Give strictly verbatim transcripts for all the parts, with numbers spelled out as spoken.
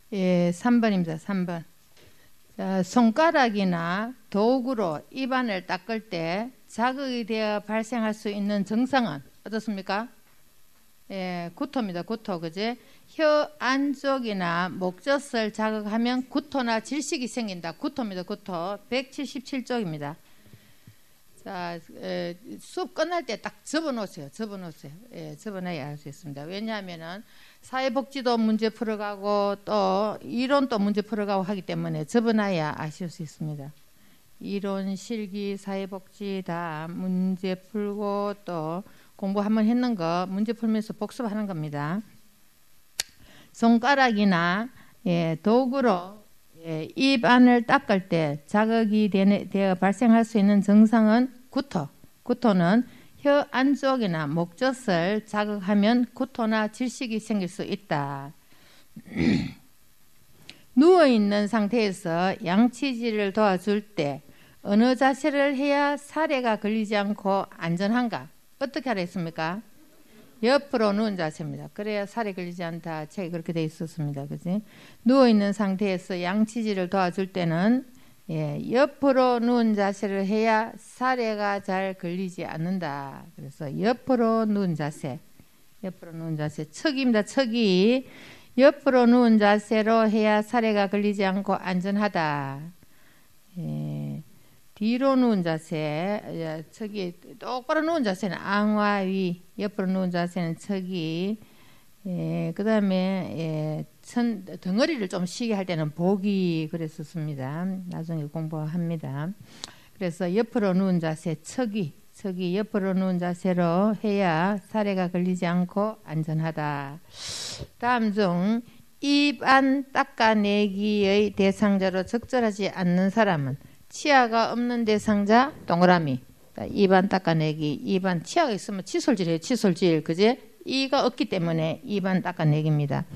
예, 삼 번입니다. 삼 번. 자, 손가락이나 도구로 입안을 닦을 때 자극이 되어 발생할 수 있는 증상은 어떻습니까? 예, 구토입니다. 구토. 그지? 혀 안쪽이나 목젖을 자극하면 구토나 질식이 생긴다. 구토입니다. 구토. 백칠십칠 쪽입니다. 자, 에, 수업 끝날 때 딱 접어놓으세요. 접어놓으세요. 예, 접어놔야 할 수 있습니다. 왜냐하면은 사회복지도 문제 풀어가고 또 이론도 문제 풀어가고 하기 때문에 접어놔야 아실 수 있습니다. 이론, 실기, 사회복지 다 문제 풀고 또 공부 한번 했는 거 문제 풀면서 복습하는 겁니다. 손가락이나 예, 도구로 예, 입 안을 닦을 때 자극이 되네, 되어 발생할 수 있는 증상은 구토. 구토는 혀 안쪽이나 목젖을 자극하면 구토나 질식이 생길 수 있다. 누워있는 상태에서 양치질을 도와줄 때 어느 자세를 해야 사례가 걸리지 않고 안전한가? 어떻게 하라 했습니까? 옆으로 누운 자세입니다. 그래야 살이 걸리지 않다. 책에 그렇게 돼 있었습니다. 그지? 누워있는 상태에서 양치질을 도와줄 때는 예, 옆으로 누운 자세를 해야 사례가 잘 걸리지 않는다. 그래서 옆으로 누운 자세. 옆으로 누운 자세. 척입니다. 척이. 옆으로 누운 자세로 해야 사례가 걸리지 않고 안전하다. 예. 뒤로 누운 자세, 척이 똑바로 누운 자세는 앙와위, 옆으로 누운 자세는 척이, 예, 그 다음에 예, 천, 덩어리를 좀 쉬게 할 때는 복이 그랬었습니다. 나중에 공부합니다. 그래서 옆으로 누운 자세, 척이, 척이 옆으로 누운 자세로 해야 사례가 걸리지 않고 안전하다. 다음 중 입 안 닦아내기의 대상자로 적절하지 않는 사람은 치아가 없는 대상자 동그라미. 입안 닦아내기. 입안 치아가 있으면 칫솔질이에요. 칫솔질. 그제? 이가 없기 때문에 입안 닦아내기입니다.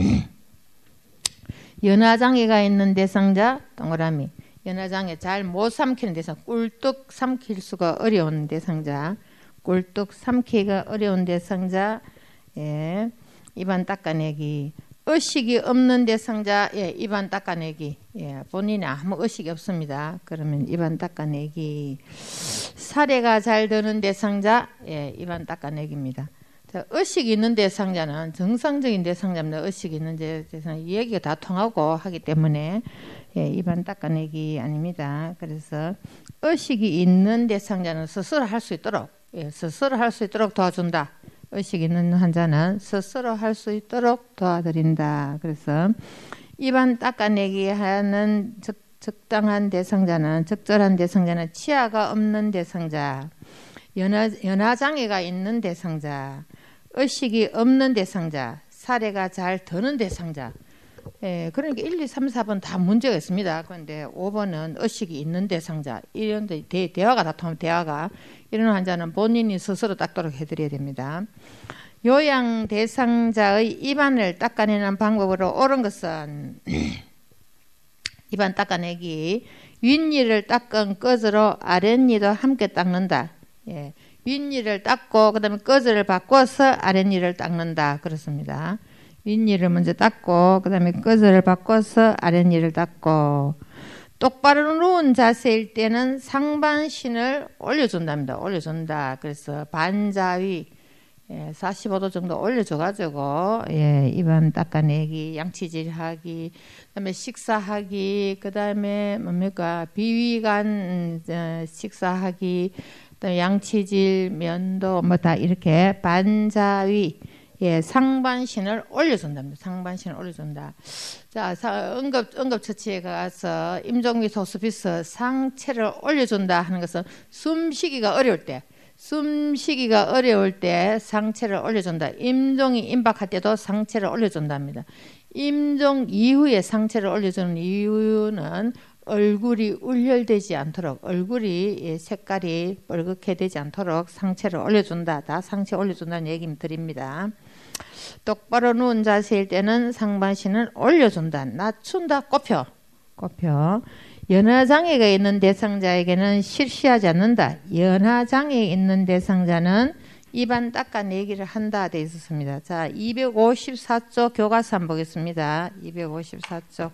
연화장애가 있는 대상자 동그라미. 연화장애 잘 못 삼키는 대상. 꿀떡 삼킬 수가 어려운 대상자. 꿀떡 삼키기가 어려운 대상자. 예. 입안 닦아내기. 의식이 없는 대상자, 예, 입안 닦아내기. 예, 본인이 아무 의식이 없습니다. 그러면 입안 닦아내기. 사례가 잘 드는 대상자, 예, 입안 닦아내기입니다. 자, 의식이 있는 대상자는 정상적인 대상자입니다. 의식이 있는 대상자, 이 얘기가 다 통하고 하기 때문에 예, 입안 닦아내기 아닙니다. 그래서 의식이 있는 대상자는 스스로 할 수 있도록, 예, 스스로 할 수 있도록 도와준다. 의식 있는 환자는 스스로 할 수 있도록 도와드린다. 그래서 입안 닦아내기 하는 적, 적당한 대상자는, 적절한 대상자는 치아가 없는 대상자, 연화, 연화장애가 있는 대상자, 의식이 없는 대상자, 사례가 잘 드는 대상자. 예, 그러니까 일, 이, 삼, 사 번 다 문제가 있습니다. 그런데 오 번은 의식이 있는 대상자. 이런 데 대, 대화가 다 통하면 대화가. 이런 환자는 본인이 스스로 닦도록 해드려야 됩니다. 요양 대상자의 입안을 닦아내는 방법으로 옳은 것은 입안 닦아내기. 윗니를 닦은 꺼즈로 아랫니도 함께 닦는다. 예, 윗니를 닦고 그 다음에 꺼즈를 바꿔서 아랫니를 닦는다. 그렇습니다. 윗니를 먼저 닦고 그 다음에 꺼즈를 바꿔서 아랫니를 닦고 똑바로 누운 자세일 때는 상반신을 올려준답니다. 올려준다. 그래서 반자위 예, 사십오 도 정도 올려줘가지고 예, 입안 닦아내기, 양치질하기, 그다음에 식사하기, 그다음에 뭡니까 비위간 어, 식사하기, 그다음에 양치질, 면도 뭐 다 이렇게 반자위 예, 상반신을 올려준답니다. 상반신을 올려준다. 자, 응급, 응급처치에 가서 임종미 호스피스 상체를 올려준다 하는 것은 숨쉬기가 어려울 때, 숨쉬기가 어려울 때 상체를 올려준다. 임종이 임박할 때도 상체를 올려준답니다. 임종 이후에 상체를 올려주는 이유는 얼굴이 울혈되지 않도록, 얼굴이 색깔이 뻘겋게 되지 않도록 상체를 올려준다. 다 상체 올려준다는 얘기 드립니다. 똑바로 누운 자세일 때는 상반신을 올려준다. 낮춘다. 꼽혀. 꼽혀. 연화장애가 있는 대상자에게는 실시하지 않는다. 연화장애 있는 대상자는 입안 닦아내기를 한다 돼 있었습니다. 자, 이백오십사 쪽 교과서 한번 보겠습니다. 이백오십사 쪽.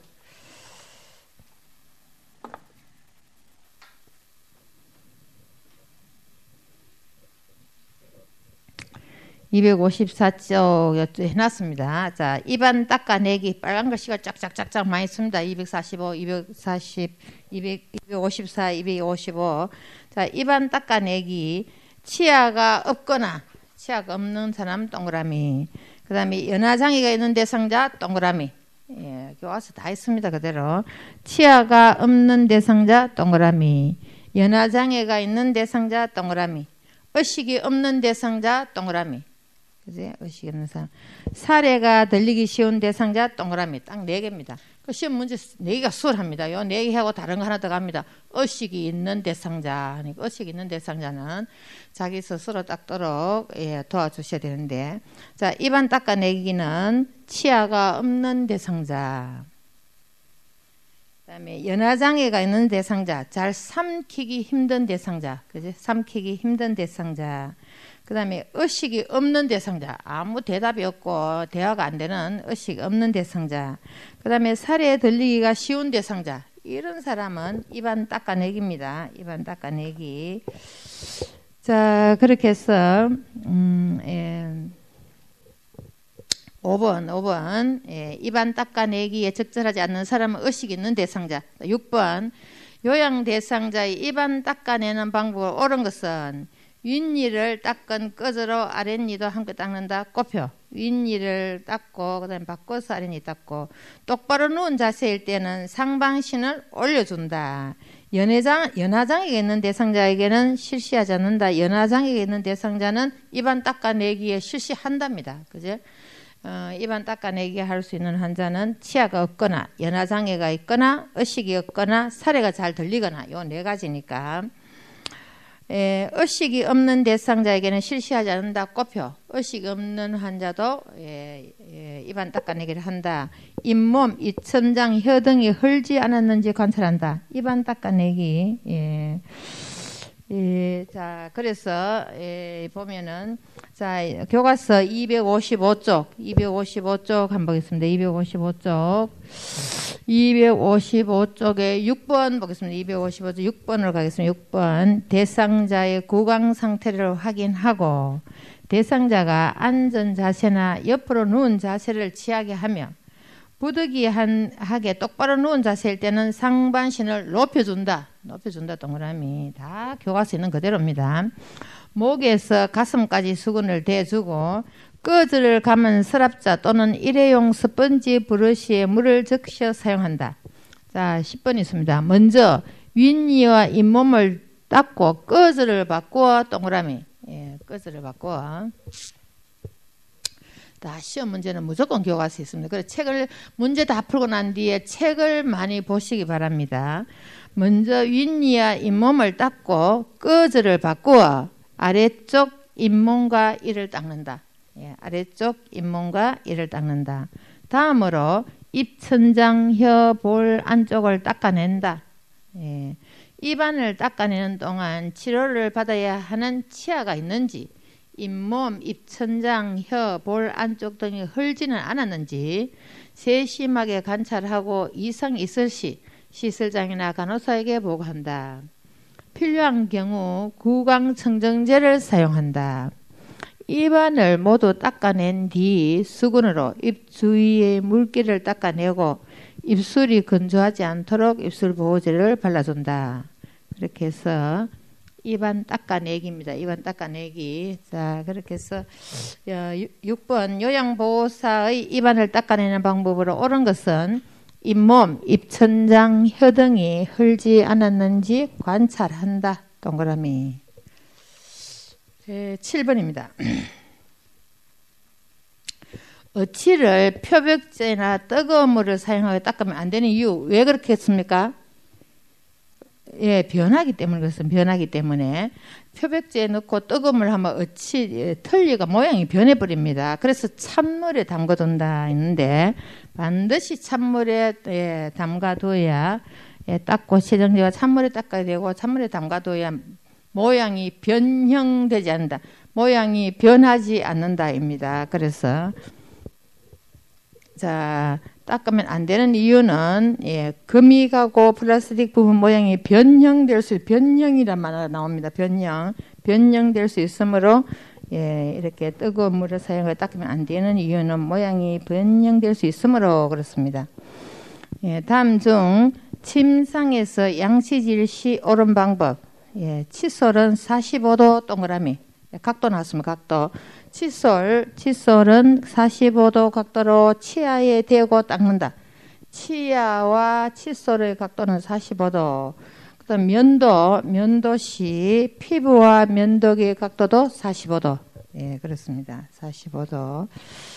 이백오십사 쪽 해놨습니다. 자, 입안 닦아내기 빨간 글씨가 쫙쫙쫙쫙 많이 씁니다. 이백사십오, 이백사십, 이백, 이백오십사, 이백오십오. 자, 입안 닦아내기 치아가 없거나 치아가 없는 사람 동그라미. 그 다음에 연화장애가 있는 대상자 동그라미. 예, 교과서 다 있습니다. 그대로. 치아가 없는 대상자 동그라미. 연화장애가 있는 대상자 동그라미. 의식이 없는 대상자 동그라미. 그지? 의식이 없는 사람. 사례가 들리기 쉬운 대상자 동그라미. 딱 네 개입니다. 그 시험 문제 네 개가 수월합니다. 요 네 개하고 다른 거 하나 더 갑니다. 의식이 있는 대상자. 그러니까 의식이 있는 대상자는 자기 스스로 닦도록 예, 도와주셔야 되는데. 자, 입안 닦아내기는 치아가 없는 대상자. 그 다음에 연화장애가 있는 대상자. 잘 삼키기 힘든 대상자. 그지? 삼키기 힘든 대상자. 그 다음에 의식이 없는 대상자. 아무 대답이 없고 대화가 안 되는 의식 없는 대상자. 그 다음에 사례에 들리기가 쉬운 대상자. 이런 사람은 입안 닦아내기입니다. 입안 닦아내기. 자, 그렇게 해서 음, 예. 오 번, 오 번. 예, 입안 닦아내기에 적절하지 않는 사람은 의식 있는 대상자. 육 번. 요양 대상자의 입안 닦아내는 방법을 옳은 것은 윗니를 닦은 끝으로 아랫니도 함께 닦는다. 꼽혀. 윗니를 닦고 그다음에 바꿔서 아랫니 닦고 똑바로 누운 자세일 때는 상반신을 올려준다. 연회장, 연화장애가 있는 대상자에게는 실시하지 않는다. 연화장애가 있는 대상자는 입안 닦아내기에 실시한답니다. 그죠? 어, 입안 닦아내기 할 수 있는 환자는 치아가 없거나 연화장애가 있거나 의식이 없거나 사례가 잘 들리거나 요 네 가지니까. 에, 의식이 없는 대상자에게는 실시하지 않는다. 꼽혀. 의식 없는 환자도 예, 예, 입안 닦아내기를 한다. 잇몸, 입천장, 혀 등이 흘지 않았는지 관찰한다. 입안 닦아내기. 예. 예, 자, 그래서 예, 보면은 자, 교과서 이백오십오 쪽, 이백오십오 쪽 한번 보겠습니다. 이백오십오 쪽. 이백오십오 쪽에 육 번 보겠습니다. 이백오십오 쪽 육 번으로 가겠습니다. 육 번. 대상자의 구강 상태를 확인하고 대상자가 앉은 자세나 옆으로 누운 자세를 취하게 하며 부득이하게 똑바로 누운 자세일 때는 상반신을 높여준다. 높여준다 동그라미. 다 교과서에 있는 그대로입니다. 목에서 가슴까지 수건을 대주고 끄즈를 감은 서랍자 또는 일회용 스펀지 브러쉬에 물을 적셔 사용한다. 자, 십 번 있습니다. 먼저 윗니와 잇몸을 닦고 끄즈를 바꾸어 동그라미. 예, 끄즈를 바꾸어. 다 시험 문제는 무조건 교과서에 있습니다. 그래서 책을 문제 다 풀고 난 뒤에 책을 많이 보시기 바랍니다. 먼저 윗니와 잇몸을 닦고 끄즈를 바꾸어 아래쪽 잇몸과 이를 닦는다. 예, 아래쪽 잇몸과 이를 닦는다. 다음으로 입천장, 혀, 볼 안쪽을 닦아낸다. 예, 입안을 닦아내는 동안 치료를 받아야 하는 치아가 있는지 잇몸, 입천장, 혀, 볼 안쪽 등이 흘지는 않았는지 세심하게 관찰하고 이상이 있을 시 시술장이나 간호사에게 보고한다. 필요한 경우 구강청정제를 사용한다. 입안을 모두 닦아낸 뒤 수건으로 입 주위의 물기를 닦아내고 입술이 건조하지 않도록 입술 보호제를 발라준다. 그렇게 해서 입안 닦아내기입니다. 입안 닦아내기. 자, 그렇게 해서 육 번 요양보호사의 입안을 닦아내는 방법으로 옳은 것은 잇몸, 입천장, 혀 등이 흘지 않았는지 관찰한다. 동그라미. 네, 칠 번입니다. 어치를 표백제나 뜨거운 물을 사용하여 닦으면 안 되는 이유 왜 그렇게 했습니까? 예, 변하기 때문에 그렇습니다. 변하기 때문에 표백제에 넣고 뜨거운 물 하면 어치 예, 털리가 모양이 변해버립니다. 그래서 찬물에 담가둔다 했는데 반드시 찬물에 예, 담가둬야 예, 닦고 세정제와 찬물에 닦아야 되고 찬물에 담가둬야 모양이 변형되지 않는다. 모양이 변하지 않는다입니다. 그래서 자, 닦으면 안 되는 이유는 예, 금이 가고 플라스틱 부분 모양이 변형될 수, 변형이란 말이 나옵니다. 변형, 변형될 수 있으므로 예, 이렇게 뜨거운 물을 사용해 닦으면 안 되는 이유는 모양이 변형될 수 있으므로 그렇습니다. 예, 다음 중 침상에서 양치질 시 옳은 방법. 예, 칫솔은 사십오 도 동그라미. 각도 나왔습니다. 각도. 칫솔, 칫솔은 사십오 도 각도로 치아에 대고 닦는다. 치아와 칫솔의 각도는 사십오 도. 그 다음 면도, 면도 시 피부와 면도기의 각도도 사십오 도. 예, 그렇습니다. 사십오 도.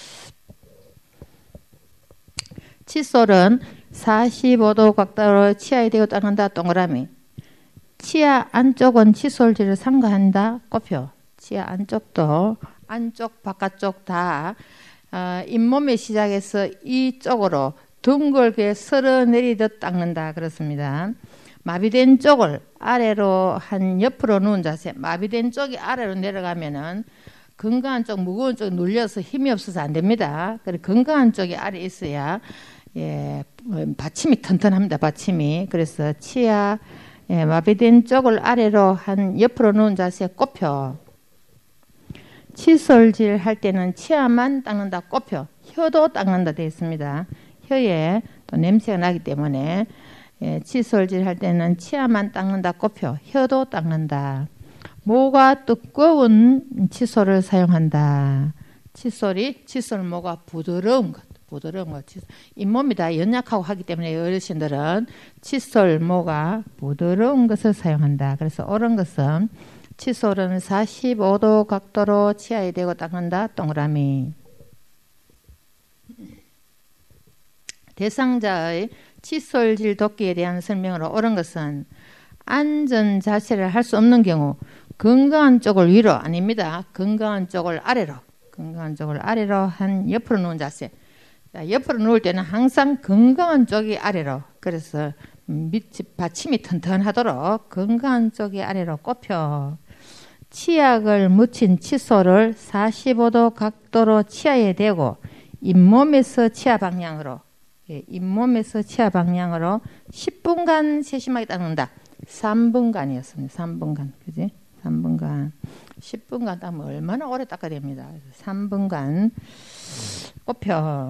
칫솔은 사십오 도 각도로 치아에 대고 닦는다. 동그라미. 치아 안쪽은 칫솔질을 삼가한다. 꼬표. 치아 안쪽도 안쪽 바깥쪽 다 어, 잇몸의 시작에서 이쪽으로 둥글게 쓸어내리듯 닦는다. 그렇습니다. 마비된 쪽을 아래로 한 옆으로 누운 자세. 마비된 쪽이 아래로 내려가면은 건강한 쪽, 무거운 쪽 눌려서 힘이 없어서 안 됩니다. 그래 건강한 쪽이 아래 있어야 예, 받침이 튼튼합니다. 받침이. 그래서 치아 예, 마비된 쪽을 아래로 한 옆으로 누운 자세 꼽혀. 칫솔질 할 때는 치아만 닦는다. 꼽혀. 혀도 닦는다 되어 있습니다. 혀에 또 냄새가 나기 때문에 예, 칫솔질 할 때는 치아만 닦는다. 꼽혀. 혀도 닦는다. 모가 두꺼운 칫솔을 사용한다. 칫솔이 칫솔 모가 부드러운 것. 부드러운 것. 잇몸이 다 연약하고 하기 때문에 어르신들은 칫솔 모가 부드러운 것을 사용한다. 그래서 옳은 것은 칫솔은 사십오 도 각도로 치아에 대고 닦는다. 동그라미. 대상자의 칫솔질 돕기에 대한 설명으로 옳은 것은 앉은 자세를 할 수 없는 경우 건강한 쪽을 위로 아닙니다. 건강한 쪽을 아래로 건강한 쪽을 아래로 한 옆으로 누운 자세. 자, 옆으로 누울 때는 항상 건강한 쪽이 아래로. 그래서 밑 받침이 튼튼하도록 건강한 쪽이 아래로 꼽혀. 치약을 묻힌 칫솔을 사십오 도 각도로 치아에 대고 잇몸에서 치아 방향으로 예, 잇몸에서 치아 방향으로 십 분간 세심하게 닦는다. 삼 분간이었습니다. 삼 분간. 그지? 삼 분간. 십 분간 닦으면 얼마나 오래 닦아야 됩니다. 삼 분간 꼽혀.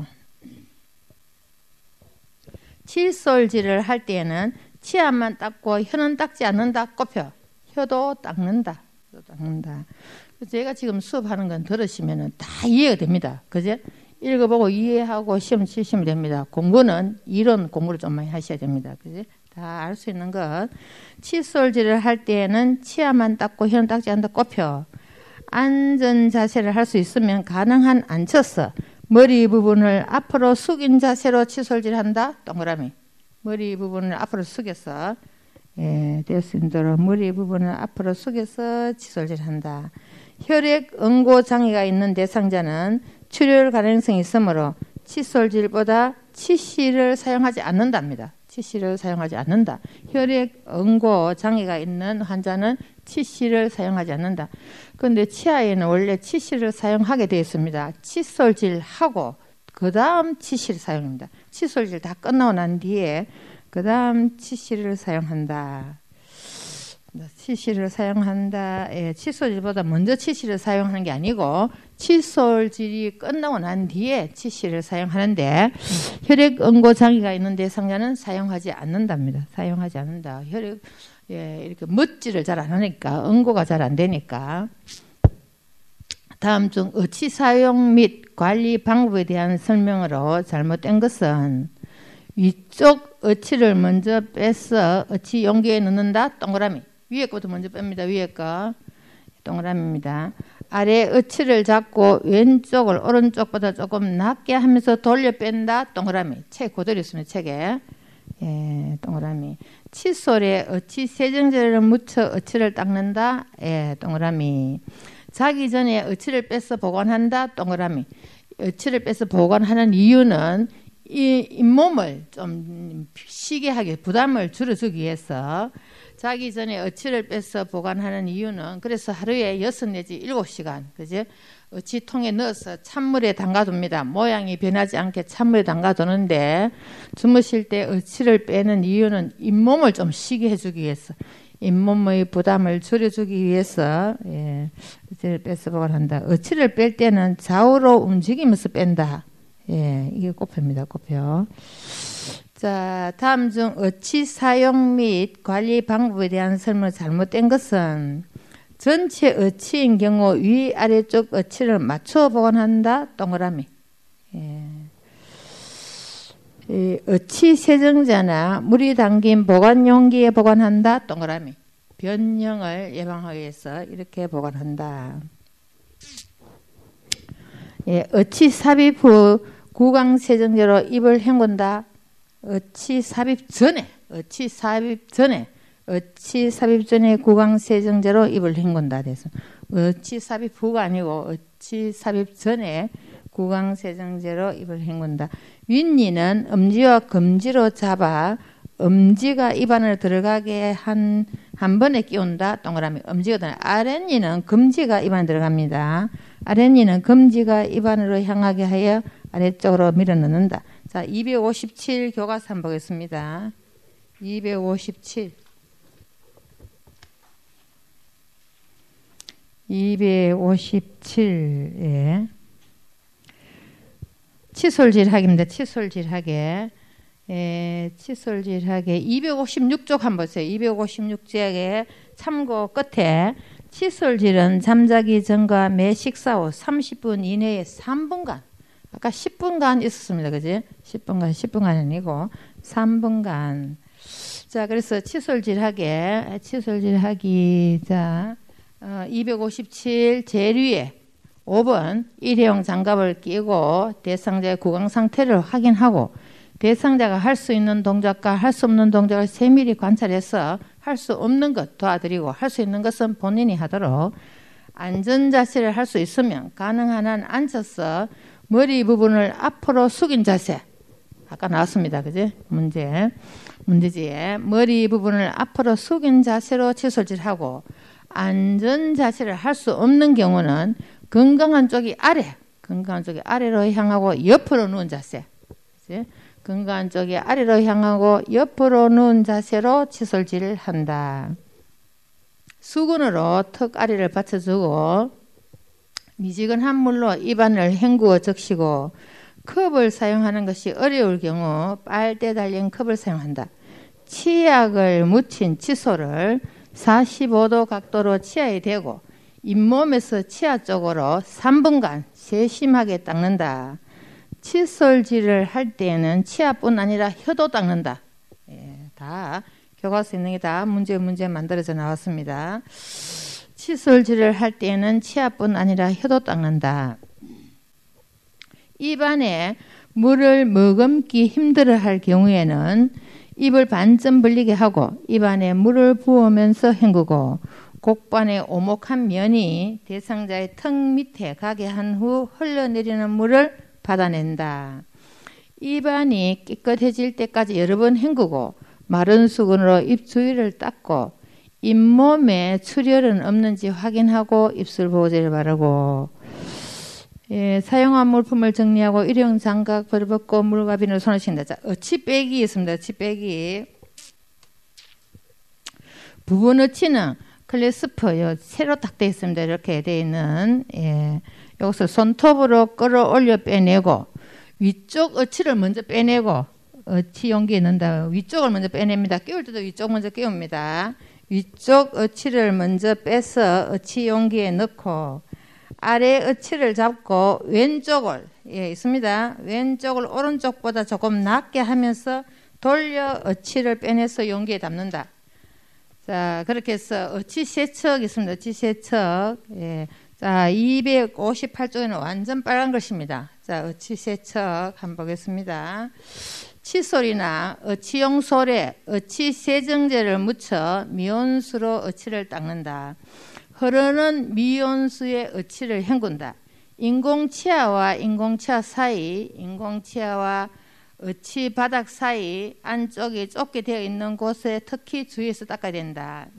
칫솔질을 할 때에는 치아만 닦고 혀는 닦지 않는다. 꼽혀. 혀도 닦는다. 혀도 닦는다. 제가 지금 수업하는 건 들으시면 다 이해가 됩니다. 그제? 읽어보고 이해하고 시험 치시면 됩니다. 공부는 이론 공부를 좀 많이 하셔야 됩니다. 그제? 다 알 수 있는 것. 칫솔질을 할 때에는 치아만 닦고 혀는 닦지 않는다. 꼽혀. 앉은 자세를 할 수 있으면 가능한 앉혀서 머리 부분을 앞으로 숙인 자세로 칫솔질한다. 동그라미. 머리 부분을 앞으로 숙여서 예, 될 수 있도록 머리 부분을 앞으로 숙여서 칫솔질한다. 혈액 응고 장애가 있는 대상자는 출혈 가능성이 있으므로 칫솔질보다 치실을 사용하지 않는답니다. 치실을 사용하지 않는다. 혈액 응고 장애가 있는 환자는 치실을 사용하지 않는다. 그런데 치아에는 원래 치실을 사용하게 되어 있습니다. 칫솔질하고 그 다음 치실 사용입니다. 칫솔질 다 끝나고 난 뒤에 그 다음 치실을 사용한다. 치실을 사용한다. 예, 칫솔질보다 먼저 치실을 사용하는 게 아니고 칫솔질이 끝나고 난 뒤에 치실을 사용하는데 혈액 응고 장애가 있는 대상자는 사용하지 않는답니다. 사용하지 않는다. 혈액 예, 이렇게 멋지를 잘 안 하니까 응고가 잘 안 되니까. 다음 중 어치 사용 및 관리 방법에 대한 설명으로 잘못된 것은 위쪽 어치를 먼저 빼서 어치 용기에 넣는다. 동그라미. 위에 것부터 먼저 뺍니다. 위에 거. 동그라미입니다. 아래 어치를 잡고 왼쪽을 오른쪽보다 조금 낮게 하면서 돌려 뺀다. 동그라미. 책 그대로 있습니다. 책에. 예, 동그라미. 칫솔에 어치 세정제를 묻혀 어치를 닦는다. 예, 동그라미. 자기 전에 어치를 빼서 보관한다. 동그라미. 어치를 빼서 보관하는 이유는 이 잇몸을 좀 쉬게 하기, 부담을 줄여주기 위해서 자기 전에 어치를 빼서 보관하는 이유는 그래서 하루에 여섯 내지 일곱 시간 그지? 어치통에 넣어서 찬물에 담가둡니다. 모양이 변하지 않게 찬물에 담가두는데 주무실 때 어치를 빼는 이유는 잇몸을 좀 쉬게 해주기 위해서 잇몸의 부담을 줄여주기 위해서 예, 어치를 빼서 보관한다. 어치를 뺄 때는 좌우로 움직이면서 뺀다. 예, 이게 꽃표입니다. 꽃표. 자, 다음 중 어치 사용 및 관리 방법에 대한 설명을 잘못된 것은 전체 어치인 경우 위아래쪽 어치를 맞춰 보관한다. 동그라미. 예. 이 어치 세정자나 물이 담긴 보관 용기에 보관한다. 동그라미. 변형을 예방하기 위해서 이렇게 보관한다. 예, 어치 삽입 후 구강 세정제로 입을 헹군다. 어치 삽입 전에, 어치 삽입 전에, 어치 삽입 전에 구강 세정제로 입을 헹군다. 그래서 어치 삽입 후가 아니고 어치 삽입 전에 구강 세정제로 입을 헹군다. 윗니는 엄지와 검지로 잡아 엄지가 입 안으로 들어가게 한, 한 번에 끼운다. 동그라미. 엄지가 들어가. 아랫니는 검지가 입 안에 들어갑니다. 아랫니는 검지가 입 안으로 향하게 하여 아래쪽으로 밀어 넣는다. 자, 이백오십칠 교과서 한번 보겠습니다. 이백오십칠. 이백오십칠에 칫솔질하기입니다. 칫솔질하기. 예, 칫솔질하기. 이백오십육 쪽 한번 보세요. 이백오십육 쪽에 참고 끝에 칫솔질은 잠자기 전과 매 식사 후 삼십 분 이내에 삼 분간 아까 십 분간 있었습니다. 그지? 십 분간, 십 분간이 아니고 삼 분간. 자, 그래서 칫솔질하기, 칫솔질하기. 자, 어, 이백오십칠 제일 위에 오 번 일회용 장갑을 끼고 대상자의 구강 상태를 확인하고 대상자가 할 수 있는 동작과 할 수 없는 동작을 세밀히 관찰해서 할 수 없는 것 도와드리고 할 수 있는 것은 본인이 하도록 안전자세를 할 수 있으면 가능한 한 앉아서 머리 부분을 앞으로 숙인 자세. 아까 나왔습니다. 그지? 문제. 문제지에 머리 부분을 앞으로 숙인 자세로 칫솔질하고 안전 자세를 할 수 없는 경우는 건강한 쪽이 아래, 건강한 쪽이 아래로 향하고 옆으로 누운 자세. 그치? 건강한 쪽이 아래로 향하고 옆으로 누운 자세로 칫솔질을 한다. 수건으로 턱 아래를 받쳐주고 미지근한 물로 입안을 헹구어 적시고 컵을 사용하는 것이 어려울 경우 빨대 달린 컵을 사용한다. 치약을 묻힌 칫솔을 사십오 도 각도로 치아에 대고 잇몸에서 치아 쪽으로 삼 분간 세심하게 닦는다. 칫솔질을 할 때에는 치아뿐 아니라 혀도 닦는다. 예, 다 교과서에 있는 게 다 문제 문제 만들어져 나왔습니다. 칫솔질을 할 때에는 치아뿐 아니라 혀도 닦는다. 입안에 물을 머금기 힘들어할 경우에는 입을 반쯤 벌리게 하고 입안에 물을 부으면서 헹구고 곡반의 오목한 면이 대상자의 턱 밑에 가게 한 후 흘러내리는 물을 받아낸다. 입안이 깨끗해질 때까지 여러 번 헹구고 마른 수건으로 입 주위를 닦고 잇몸에 출혈은 없는지 확인하고 입술 보호제를 바르고 예, 사용한 물품을 정리하고 일회용 장갑 벗고 물과 비누로 손을 씻는다. 자, 어치 빼기 있습니다. 어치 빼기. 부분 어치는 클래스프 요 새로 딱 되어 있습니다. 이렇게 되어 있는 예, 여기서 손톱으로 끌어올려 빼내고 위쪽 어치를 먼저 빼내고 어치 용기에 넣는다. 위쪽을 먼저 빼냅니다. 끼울 때도 위쪽 먼저 끼웁니다. 위쪽 어치를 먼저 빼서 어치 용기에 넣고 아래 어치를 잡고 왼쪽을 예, 있습니다. 왼쪽을 오른쪽보다 조금 낮게 하면서 돌려 어치를 빼내서 용기에 담는다. 자, 그렇게 해서 어치 세척 있습니다. 어치 세척. 예. 자, 이백오십팔 쪽에는 완전 빨간 글씨입니다. 자, 어치 세척 한번 보겠습니다. 칫솔이나 어치용 솔에 어치 세정제를 묻혀 미온수로 어치를 닦는다. 흐르는 미온수에 어치를 헹군다. 인공치아와 인공치아 사이, 인공치아와 어치 바닥 사이 안쪽이 좁게 되어 있는 곳에 특히 주의해서 닦아야 된다.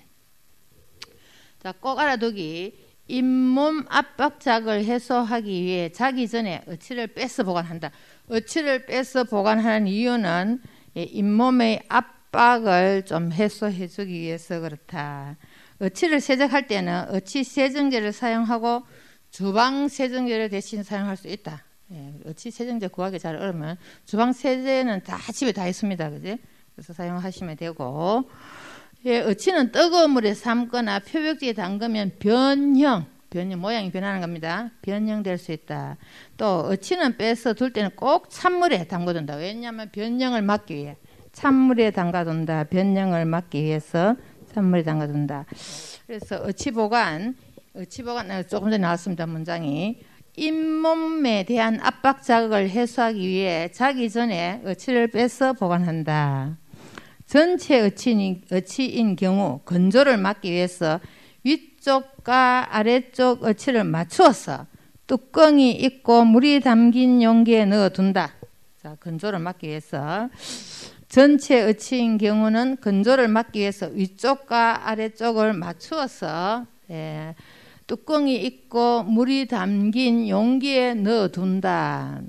자, 꼭 알아두기. 잇몸 압박작을 해소하기 위해 자기 전에 어치를 빼서 보관한다. 어치를 빼서 보관하는 이유는 잇몸의 압박을 좀 해소해 주기 위해서 그렇다. 어치를 세정할 때는 어치 세정제를 사용하고 주방 세정제를 대신 사용할 수 있다. 예, 어치 세정제 구하기 잘 어려우면 주방 세제는 다 집에 다 있습니다. 그지? 그래서 사용하시면 되고, 예, 어치는 뜨거운 물에 삶거나 표백제에 담그면 변형, 변형 모양이 변하는 겁니다. 변형될 수 있다. 또 어치는 빼서 둘 때는 꼭 찬물에 담가둔다. 왜냐하면 변형을 막기 위해 찬물에 담가둔다. 변형을 막기 위해서 찬물에 담가둔다. 그래서 어치 보관, 어치 보관 조금 전에 나왔습니다. 문장이. 잇몸에 대한 압박 자극을 해소하기 위해 자기 전에 어치를 빼서 보관한다. 전체 어치인, 어치인 경우 건조를 막기 위해서 위쪽과 아래쪽 어치를 맞추어서 뚜껑이 있고 물이 담긴 용기에 넣어둔다. 자, 건조를 막기 위해서. 전체 어치인 경우는 건조를 막기 위해서 위쪽과 아래쪽을 맞추어서 예, 뚜껑이 있고 물이 담긴 용기에 넣어둔다.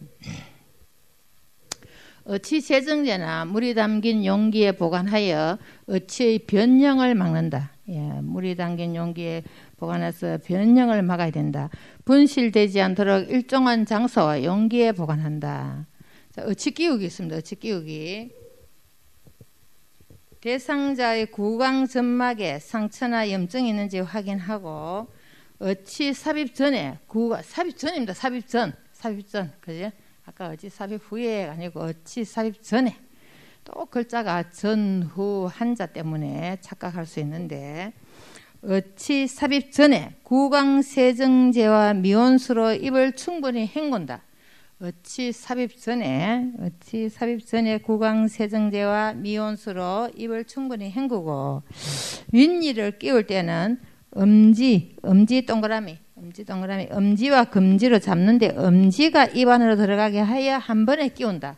어치 세정제나 물이 담긴 용기에 보관하여 어치의 변형을 막는다. 예, 물이 담긴 용기에 보관해서 변형을 막아야 된다. 분실되지 않도록 일정한 장소와 용기에 보관한다. 자, 어치 끼우기 있습니다. 어치 끼우기. 대상자의 구강 점막에 상처나 염증이 있는지 확인하고 어치 삽입 전에 구강 삽입 전입니다. 삽입 전, 삽입 전, 그죠? 아까 어치 삽입 후에 아니고 어치 삽입 전에. 또 글자가 전후 한자 때문에 착각할 수 있는데 어치 삽입 전에 구강 세정제와 미온수로 입을 충분히 헹군다. 어치 삽입 전에 어치 삽입 전에 구강 세정제와 미온수로 입을 충분히 헹구고 윗니를 끼울 때는 엄지, 엄지 동그라미, 엄지 동그라미, 엄지와 금지로 잡는데 엄지가 입 안으로 들어가게 하여 한 번에 끼운다.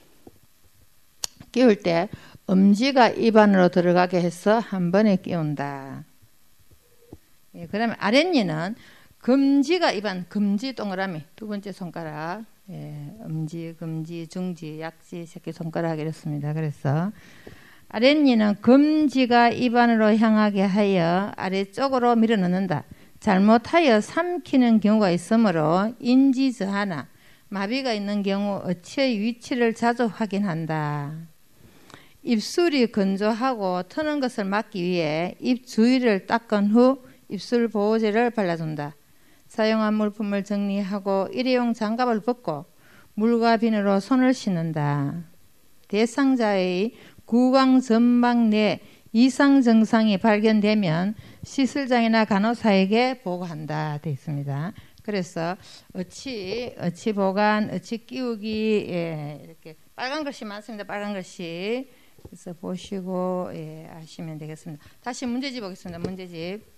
끼울 때 엄지가 입 안으로 들어가게 해서 한 번에 끼운다. 예, 그다음에 아랫니는 금지가 입안, 금지 동그라미 두 번째 손가락. 예, 엄지, 금지, 중지, 약지, 새끼손가락 이렇습니다. 그래서 아랫니는 금지가 입안으로 향하게 하여 아래쪽으로 밀어넣는다. 잘못하여 삼키는 경우가 있으므로 인지저하나 마비가 있는 경우 어치의 위치를 자주 확인한다. 입술이 건조하고 트는 것을 막기 위해 입 주위를 닦은 후 입술 보호제를 발라준다. 사용한 물품을 정리하고 일회용 장갑을 벗고 물과 비누로 손을 씻는다. 대상자의 구강 점막 내 이상 증상이 발견되면 시술장이나 간호사에게 보고한다 되어 있습니다. 그래서 어치, 어치 보관, 어치 끼우기 예, 이렇게 빨간 글씨 많습니다. 빨간 글씨. 그래서 보시고 예, 하시면 되겠습니다. 다시 문제집 보겠습니다. 문제집.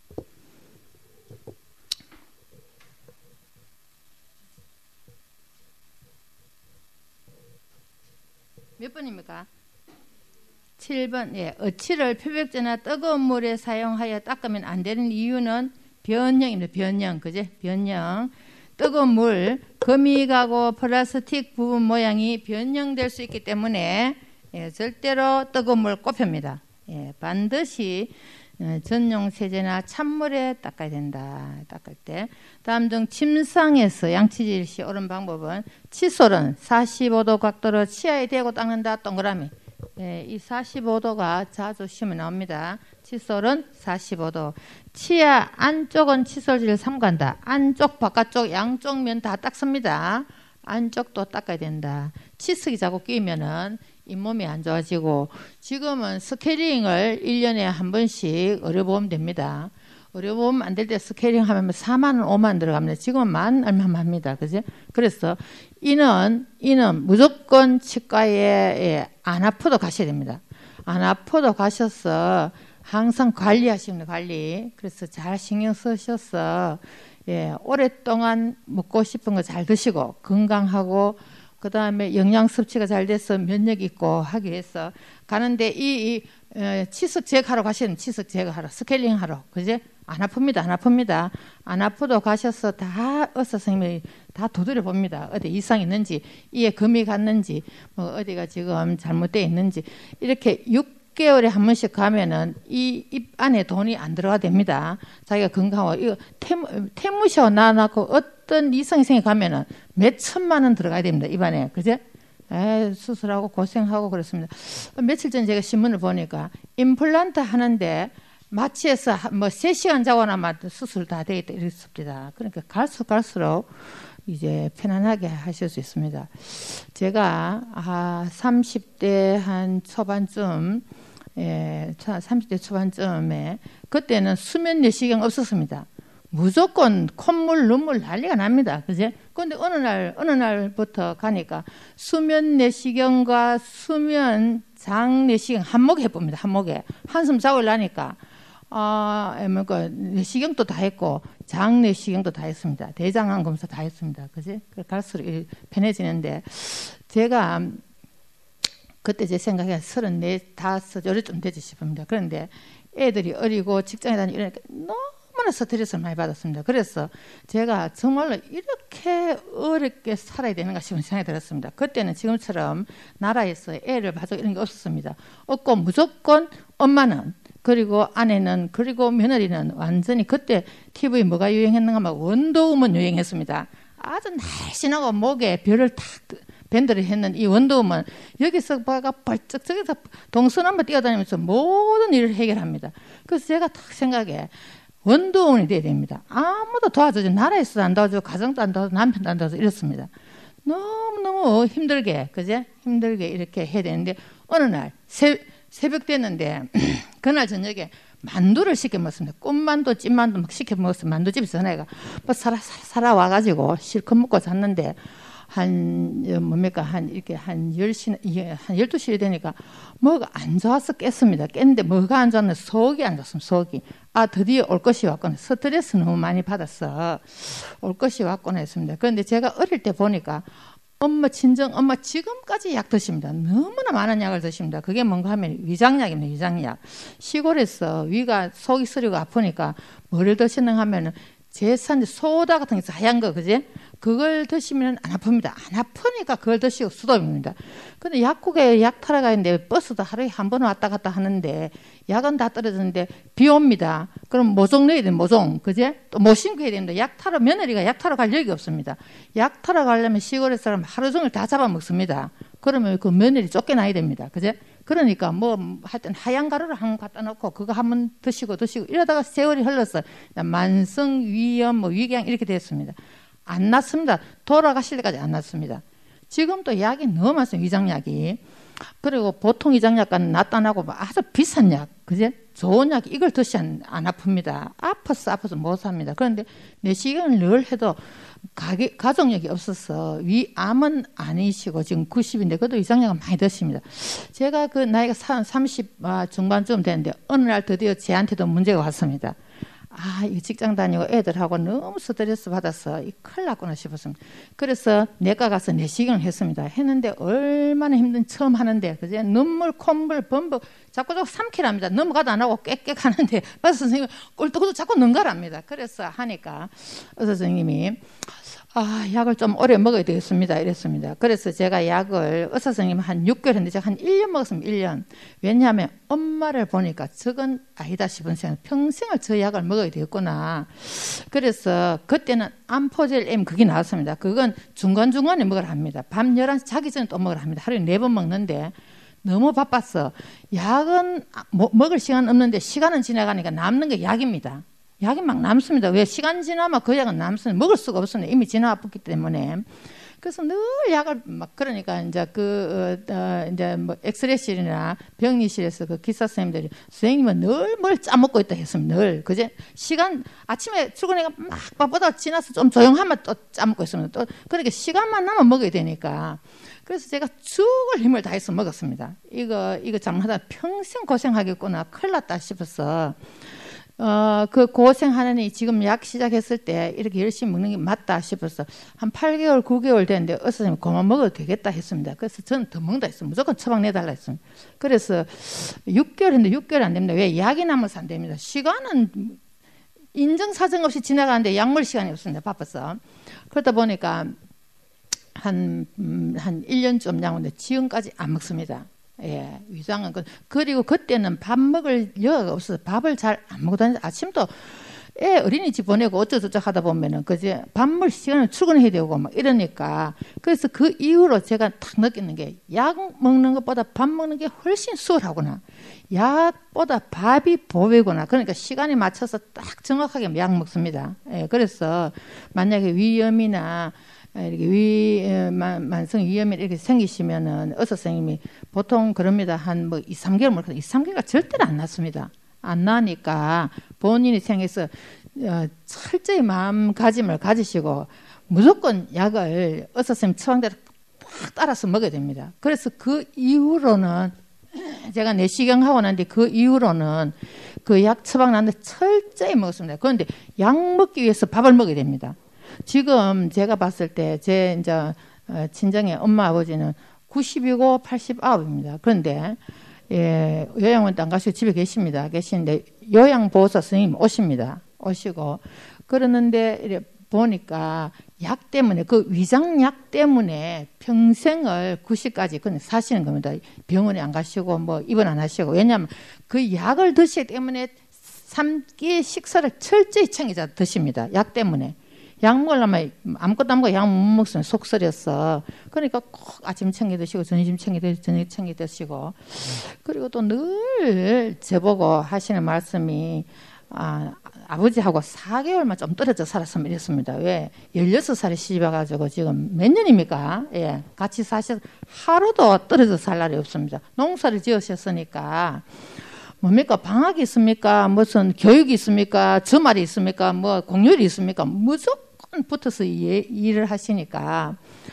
몇 번입니까? 칠 번. 예, 어치를 표백제나 뜨거운 물에 사용하여 닦으면 안 되는 이유는 변형입니다. 변형. 그제? 변형. 뜨거운 물, 금이 가고 플라스틱 부분 모양이 변형될 수 있기 때문에 예, 절대로 뜨거운 물 꼽힙니다. 예, 반드시 전용 세제나 찬물에 닦아야 된다. 닦을 때. 다음 중 침상에서 양치질 시 옳은 방법은 칫솔은 사십오 도 각도로 치아에 대고 닦는다. 동그라미. 예, 이 사십오 도가 자주 시험에 나옵니다. 칫솔은 사십오 도. 치아 안쪽은 칫솔질을 삼간다. 안쪽, 바깥쪽, 양쪽 면 다 닦습니다. 안쪽도 닦아야 된다. 치석이 자꾸 끼면은 잇몸이 안 좋아지고 지금은 스케일링을 일 년에 한 번씩 의료보험 됩니다. 의료보험 안 될 때 스케일링 하면 사만 원, 오만 원 들어갑니다. 지금은 만 얼마만 합니다. 그지? 그래서 이는, 이는 무조건 치과에 예, 안 아파도 가셔야 됩니다. 안 아파도 가셔서 항상 관리하시면 관리. 그래서 잘 신경 쓰셔서 예, 오랫동안 먹고 싶은 거 잘 드시고 건강하고 그 다음에 영양 섭취가 잘 돼서 면역 있고 하기 위해서 가는데 이, 이 에, 치석 제거하러 가시는 치석 제거하러 스케일링 하러 그제 안 아픕니다. 안 아픕니다. 안 아프도 가셔서 다 의사 선생님이 다 두드려 봅니다. 어디 이상 있는지 이에 금이 갔는지 뭐 어디가 지금 잘못되어 있는지 이렇게 육 개월에 한 번씩 가면은 이 입 안에 돈이 안 들어가 됩니다. 자기가 건강하고 이거 태무, 태무셔 나놓고 어떤 이성이 생겨 가면은 몇 천만 원 들어가야 됩니다. 입안에 그제? 에 수술하고 고생하고 그렇습니다. 며칠 전에 제가 신문을 보니까 임플란트 하는데 마취해서 뭐 세 시간 자고 나면 수술 다 돼 있다 이랬습니다. 그러니까 갈수록 갈수록 이제 편안하게 하실 수 있습니다. 제가 아 삼십 대 한 초반쯤 예, 삼십 대 초반쯤에 그때는 수면 내시경 없었습니다. 무조건 콧물, 눈물 난리가 납니다. 그제? 그런데 어느 날, 어느 날부터 가니까 수면 내시경과 수면 장 내시경 한몫 해봅니다. 한몫에. 한숨 자고 일어나니까, 아, 뭐, 내시경도 다 했고, 장 내시경도 다 했습니다. 대장암 검사 다 했습니다. 그지? 갈수록 편해지는데, 제가 그때 제 생각에 서른네, 다섯, 요래쯤 되지 싶습니다. 그런데 애들이 어리고 직장에 다니고 이러니까 너무나 스트레스를 많이 받았습니다. 그래서 제가 정말로 이렇게 어렵게 살아야 되는가 싶은 생각이 들었습니다. 그때는 지금처럼 나라에서 애를 봐주고 이런 게 없었습니다. 없고 무조건 엄마는 그리고 아내는 그리고 며느리는 완전히 그때 티비 뭐가 유행했는가 하면 원더우먼 유행했습니다. 아주 날씬하고 목에 별을 탁 밴드를 했는 이 원더우먼 여기서 봐가 벌쩍 저기서 동서남북 뛰어다니면서 모든 일을 해결합니다. 그래서 제가 딱 생각해 원더우먼이 돼야 됩니다. 아무도 도와주지 나라에서도 안 도와주고 가정도 안 도와주고 남편도 안 도와주고 이렇습니다. 너무너무 힘들게 그제 힘들게 이렇게 해야 되는데 어느 날 새, 새벽 됐는데 그날 저녁에 만두를 시켜 먹었습니다. 꽃만두, 찐만두 막 시켜 먹었어요. 만두집에서 전화가 뭐 살아, 살아, 살아 와가지고 실컷 먹고 잤는데 한, 뭡니까, 한, 이렇게 한 열 시, 한 열두 시 되니까 뭐가 안 좋아서 깼습니다. 깼는데 뭐가 안 좋았나? 속이 안 좋습니다. 속이. 아, 드디어 올 것이 왔구나. 스트레스 너무 많이 받았어. 올 것이 왔구나 했습니다. 그런데 제가 어릴 때 보니까 엄마, 친정, 엄마 지금까지 약 드십니다. 너무나 많은 약을 드십니다. 그게 뭔가 하면 위장약입니다. 위장약. 시골에서 위가 속이 쓰리고 아프니까 뭐를 드시는가 하면은 제산 소다 같은 게 있어. 하얀 거, 그지? 그걸 드시면 안 아픕니다. 안 아프니까 그걸 드시고 수돗입니다. 근데 약국에 약 타러 가는데 버스도 하루에 한 번 왔다 갔다 하는데 약은 다 떨어졌는데 비 옵니다. 그럼 모종 넣어야 돼요. 모종. 그제? 또 못 신고 해야 됩니다. 약 타러, 며느리가 약 타러 갈 여력이 없습니다. 약 타러 가려면 시골에 사람 하루 종일 다 잡아먹습니다. 그러면 그 며느리 쫓겨나야 됩니다. 그제? 그러니까 뭐 하여튼 하얀 가루를 한 번 갖다 놓고 그거 한 번 드시고 드시고 이러다가 세월이 흘렀어요. 만성 위염, 뭐 위궤양 이렇게 됐습니다. 안 낫습니다. 돌아가실 때까지 안 낫습니다. 지금도 약이 너무 많습니다. 위장약이. 그리고 보통 위장약과는 낫다 나고 아주 비싼 약, 그제? 좋은 약 이걸 드시 안, 안 아픕니다. 아파서 아파서 못 삽니다. 그런데 내시경을 늘 해도 가게, 가족력이 없어서 위암은 아니시고 지금 구십인데 그래도 위장약은 많이 드십니다. 제가 그 나이가 삼십 중반쯤 되는데 어느 날 드디어 제한테도 문제가 왔습니다. 아, 이 직장 다니고 애들하고 너무 스트레스 받아서 이 큰일 났구나 싶었습니다. 그래서 내과 가서 내시경을 했습니다. 했는데 얼마나 힘든 처음 하는데 그제 눈물, 콧물, 범벅 자꾸 자꾸 삼키랍니다. 넘어가도 안 하고 깨끗 하는데 의사 선생님이 꼴뚜기도 자꾸 능가랍니다. 그래서 하니까 의사 선생님이 아, 약을 좀 오래 먹어야 되겠습니다. 이랬습니다. 그래서 제가 약을 의사 선생님 한 육 개월 했는데 제가 한 일 년 먹었습니다. 일 년. 왜냐하면 엄마를 보니까 저건 아니다 싶은 생각. 평생을 저 약을 먹어야 되겠구나. 그래서 그때는 암포젤 M 그게 나왔습니다. 그건 중간중간에 먹으라 합니다. 밤 열한 시 자기 전에 또 먹으라 합니다. 하루에 네 번 먹는데 너무 바빴어. 약은 먹을 시간 없는데 시간은 지나가니까 남는 게 약입니다. 약이 막 남습니다. 왜? 시간 지나면 그 약은 남습니다. 먹을 수가 없습니다. 이미 지나왔기 때문에. 그래서 늘 약을 막 그러니까 이제 그 어, 이제 뭐 엑스레이실이나 병리실에서 그 기사 선생님들이 선생님은 늘 뭘 짜먹고 있다 했습니다. 늘 그제 시간 아침에 출근해가 막 바쁘다 지나서 좀 조용하면 또 짜먹고 있습니다. 또 그러니까 시간만 나면 먹어야 되니까. 그래서 제가 죽을 힘을 다해서 먹었습니다. 이거 이거 잘못하다 평생 고생하겠구나 큰일 났다 싶어서. 어, 그 고생하느니 지금 약 시작했을 때 이렇게 열심히 먹는 게 맞다 싶어서 한 팔 개월, 구 개월 됐는데 의사 선생님이 그만 먹어도 되겠다 했습니다. 그래서 저는 더 먹는다 했어요. 무조건 처방 내달라 했습니다. 그래서 육 개월 했는데 육 개월 안 됩니다. 왜? 약이 남아서 안 됩니다. 시간은 인정사정 없이 지나가는데 약물 시간이 없습니다. 바빠서. 그러다 보니까 한, 음, 한 일 년쯤 양인데 지금까지 안 먹습니다. 예, 위장은. 그, 그리고 그때는 밥 먹을 여유가 없어서 밥을 잘 안 먹고 다니서 아침도 애 어린이집 보내고 어쩌저쩌 하다 보면은 그제 밥 먹을 시간을 출근해야 되고 막 이러니까 그래서 그 이후로 제가 딱 느끼는 게 약 먹는 것보다 밥 먹는 게 훨씬 수월하구나. 약보다 밥이 보배구나. 그러니까 시간에 맞춰서 딱 정확하게 약 먹습니다. 예, 그래서 만약에 위염이나 이렇게 위, 만성 위염이 이렇게 생기시면은 의사 선생님이 보통 그럽니다. 한 뭐 이, 삼 개월 먹거든요. 이, 삼 개월가 절대로 안 낫습니다. 안 나니까 본인이 생해서 어, 철저히 마음가짐을 가지시고 무조건 약을 의사 선생님 처방대로 팍 따라서 먹어야 됩니다. 그래서 그 이후로는 제가 내시경하고 난뒤 그 이후로는 그 약 처방 났는데 철저히 먹었습니다. 그런데 약 먹기 위해서 밥을 먹어야 됩니다. 지금 제가 봤을 때 제 이제 친정의 엄마 아버지는 구십이고 팔십구입니다. 그런데 예, 요양원도 안 가시고 집에 계십니다. 계시는데 요양보호사 선생님 오십니다. 오시고 그러는데 이래 보니까 약 때문에 그 위장약 때문에 평생을 구십까지 그냥 사시는 겁니다. 병원에 안 가시고 뭐 입원 안 하시고. 왜냐하면 그 약을 드시기 때문에 삼 끼 식사를 철저히 챙기자 드십니다. 약 때문에. 약 먹으려면 아무것도 안 먹고 약 못 먹으면 속쓰렸어. 그러니까 꼭 아침 챙겨 드시고 점심 챙겨 드시고 저녁 챙겨 드시고. 그리고 또 늘 저보고 하시는 말씀이 아, 아버지하고 사 개월만 좀 떨어져 살았으면 이랬습니다. 왜? 열여섯 살에 시집와가지고 지금 몇 년입니까? 예. 같이 사셔서 하루도 떨어져 살 날이 없습니다. 농사를 지으셨으니까. 뭡니까? 방학이 있습니까? 무슨 교육이 있습니까? 주말이 있습니까? 뭐 공휴일이 있습니까? 무조건 붙어서 예, 일을 하시니까.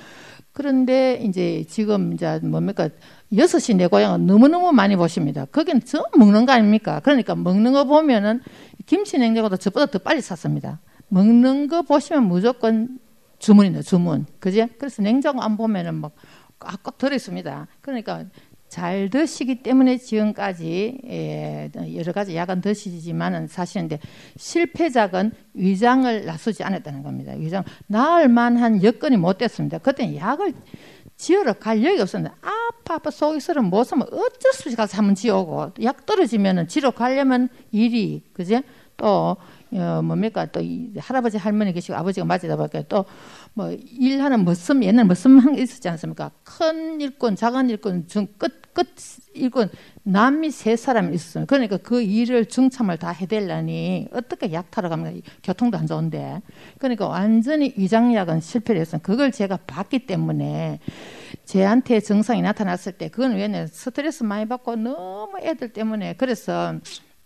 그런데 이제 지금 이제 뭡니까? 여섯 시 내 고향은 너무너무 많이 보십니다. 거기는 전 먹는 거 아닙니까? 그러니까 먹는 거 보면은 김치 냉장고도 저보다 더 빨리 샀습니다. 먹는 거 보시면 무조건 주문이네, 주문. 그지? 그래서 냉장고 안 보면은 막 꽉꽉 들어있습니다. 그러니까 잘 드시기 때문에 지금까지 예, 여러 가지 약은 드시지만은 사실인데 실패작은 위장을 나서지 않았다는 겁니다. 위장 나을 만한 여건이 못 됐습니다. 그때는 약을 지으러 갈 여유가 없었는데 아파 아파 속이 쓰러 못 사면 어쩔 수 없이 가서 한번 지오고 약 떨어지면은 지러 가려면 일이 그제 또 어, 뭡니까 또 이 할아버지 할머니 계시고 아버지가 맞이다 보니까 또 뭐 일하는 머슴 옛날 머슴 한 게 있었지 않습니까? 큰 일꾼 작은 일꾼 중 끝 끝 일꾼 남이 세 사람이 있어요. 그러니까 그 일을 중참을 다 해대려니 어떻게 약 타러 가면 교통도 안 좋은데 그러니까 완전히 위장약은 실패를 했어요. 그걸 제가 봤기 때문에 제한테 증상이 나타났을 때 그건 왜 스트레스 많이 받고 너무 애들 때문에 그래서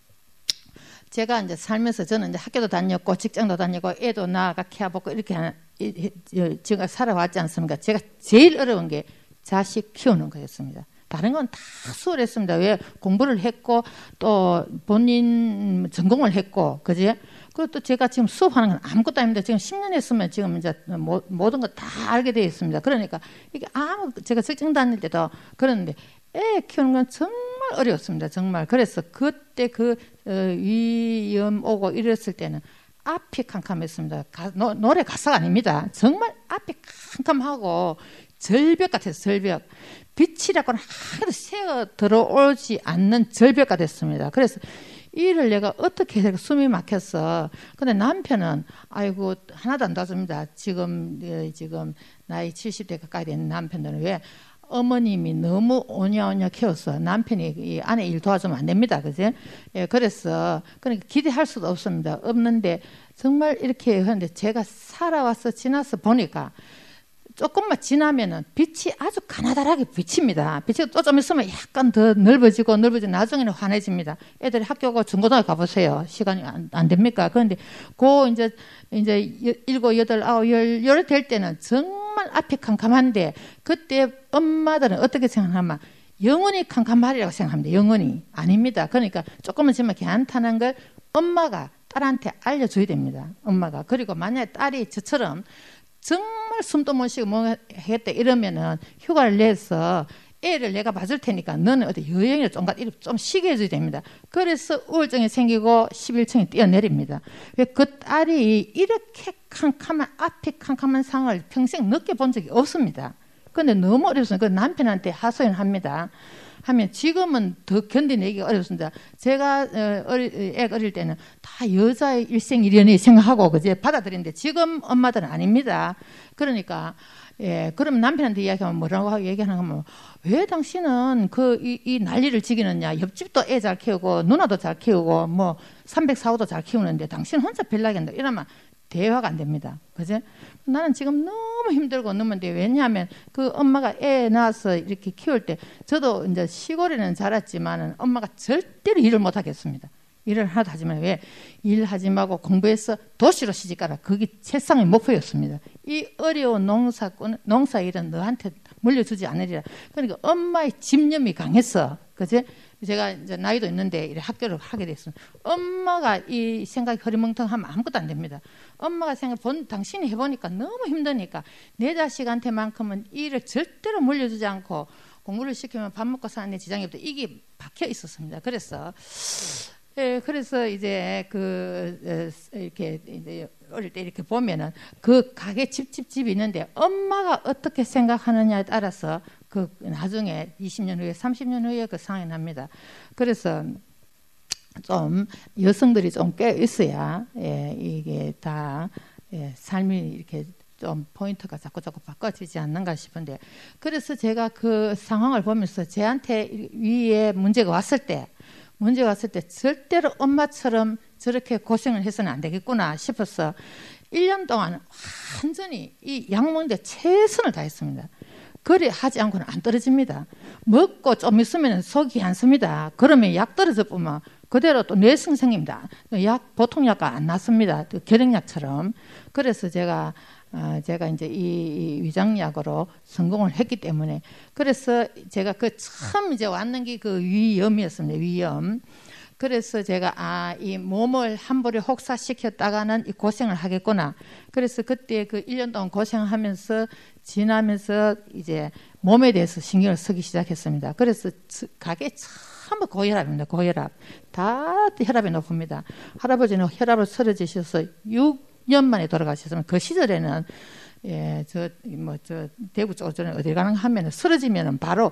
제가 이제 살면서 저는 이제 학교도 다녔고 직장도 다니고 애도 낳아가 키워보고 이렇게 제가 살아왔지 않습니까? 제가 제일 어려운 게 자식 키우는 거였습니다. 다른 건 다 수월했습니다. 왜 공부를 했고 또 본인 전공을 했고 그지? 그리고 또 제가 지금 수업하는 건 아무것도 아닙니다. 지금 십 년 했으면 지금 이제 모든 거 다 알게 되어 있습니다. 그러니까 이게 아무 제가 직장 다닐 때도 그랬는데 애 키우는 건 정말 어려웠습니다. 정말. 그래서 그때 그 어, 위험 오고 이랬을 때는 앞이 캄캄했습니다. 가, 노, 노래 가사가 아닙니다. 정말 앞이 캄캄하고 절벽 같아서 절벽. 빛이라고는 하나도 새어 들어오지 않는 절벽 같았습니다. 그래서 이를 내가 어떻게 해서 숨이 막혔어. 근데 남편은 아이고 하나도 안 도와줍니다. 지금 지금 나이 칠십 대 가까이 된 남편들은 왜 어머님이 너무 오냐오냐 키웠어. 남편이 이 아내 일 도와주면 안 됩니다. 그지? 예, 그래서 그러니까 기대할 수도 없습니다. 없는데 정말 이렇게 하는데 제가 살아와서 지나서 보니까 조금만 지나면은 빛이 아주 가나다랗게 비칩니다. 빛이 또 좀 있으면 약간 더 넓어지고 넓어지고 나중에는 환해집니다. 애들이 학교 가 중고등학교 가보세요. 시간이 안, 안 됩니까? 그런데 고 이제 이제 일곱, 여덟, 아홉, 열, 열 될 때는 정말 앞이 캄캄한데 그때 엄마들은 어떻게 생각하면 영원히 캄캄하리라고 생각합니다. 영원히 아닙니다. 그러니까 조금은 지만 괜찮다는 걸 엄마가 딸한테 알려줘야 됩니다. 엄마가. 그리고 만약에 딸이 저처럼 정말 숨도 못 쉬고 뭐 했다 이러면은 휴가를 내서 애를 내가 봐줄 테니까 너는 어디 여행이나 좀, 좀 쉬게 해줘야 됩니다. 그래서 우울증이 생기고 십일 층에 뛰어내립니다. 왜 그 딸이 이렇게 캄캄한, 앞이 캄캄한 상황을 평생 느껴본 적이 없습니다. 근데 너무 어렵습니다. 그 남편한테 하소연 합니다. 하면 지금은 더 견디내기 어렵습니다. 제가 어, 어리, 애 어릴 때는 다 여자의 일생일연이 생각하고 그제 받아들이는데 지금 엄마들은 아닙니다. 그러니까 예, 그럼 남편한테 이야기하면 뭐라고 얘기하는 거면 왜 당신은 그 이 이 난리를 지기느냐? 옆집도 애 잘 키우고 누나도 잘 키우고 뭐 삼백사호도 잘 키우는데 당신 혼자 별나게 한다. 이러면 대화가 안 됩니다. 그죠? 나는 지금 너무 힘들고 너무인데 왜냐하면 그 엄마가 애 낳아서 이렇게 키울 때 저도 이제 시골에는 자랐지만은 엄마가 절대로 일을 못 하겠습니다. 일을 하나도 하지 말고 왜 일하지 말고 공부해서 도시로 시집가라. 그게 세상의 목표였습니다. 이 어려운 농사꾼 농사 일은 너한테 물려주지 않으리라. 그러니까 엄마의 집념이 강했어. 그지? 제가 이제 나이도 있는데 이렇게 학교를 하게 됐습니다. 엄마가 이 생각이 흐리멍텅하면 아무것도 안 됩니다. 엄마가 생각 본 당신이 해보니까 너무 힘드니까 내 자식한테만큼은 일을 절대로 물려주지 않고 공부를 시키면 밥 먹고 사는 데 지장이 없다. 이게 박혀 있었습니다. 그래서 예, 그래서 이제 그 이렇게 이제 어릴 때 이렇게 보면은 그 가게 집집집이 있는데 엄마가 어떻게 생각하느냐에 따라서 그 나중에 이십 년 후에 삼십 년 후에 그 상황이 납니다. 그래서 좀 여성들이 좀 꽤 있어야 예, 이게 다 예, 삶이 이렇게 좀 포인트가 자꾸 자꾸 바꿔지지 않는가 싶은데 그래서 제가 그 상황을 보면서 제한테 위에 문제가 왔을 때 문제가 왔을 때 절대로 엄마처럼 저렇게 고생을 해서는 안 되겠구나 싶어서 일 년 동안 완전히 이 약 먹는데 최선을 다했습니다. 그래 하지 않고는 안 떨어집니다. 먹고 좀 있으면 속이 안 씁니다. 그러면 약 떨어져 보면 그대로 또 뇌성 생깁니다. 약 보통 약가 안 났습니다. 결핵약처럼. 그래서 제가 어, 제가 이제 이, 이 위장약으로 성공을 했기 때문에 그래서 제가 그 처음 이제 왔는 게 그 위염이었습니다. 위염. 그래서 제가 아, 이 몸을 한 번에 혹사시켰다가는 이 고생을 하겠구나. 그래서 그때 그 일 년 동안 고생하면서 지나면서 이제 몸에 대해서 신경을 쓰기 시작했습니다. 그래서 가게 전부 고혈압입니다. 고혈압. 다 혈압이 높습니다. 할아버지는 혈압을 쓰러지셔서 육 년 만에 돌아가셨으면 그 시절에는 예, 저, 뭐, 저, 대구 쪽으로 어디 가는 하면은 쓰러지면은 바로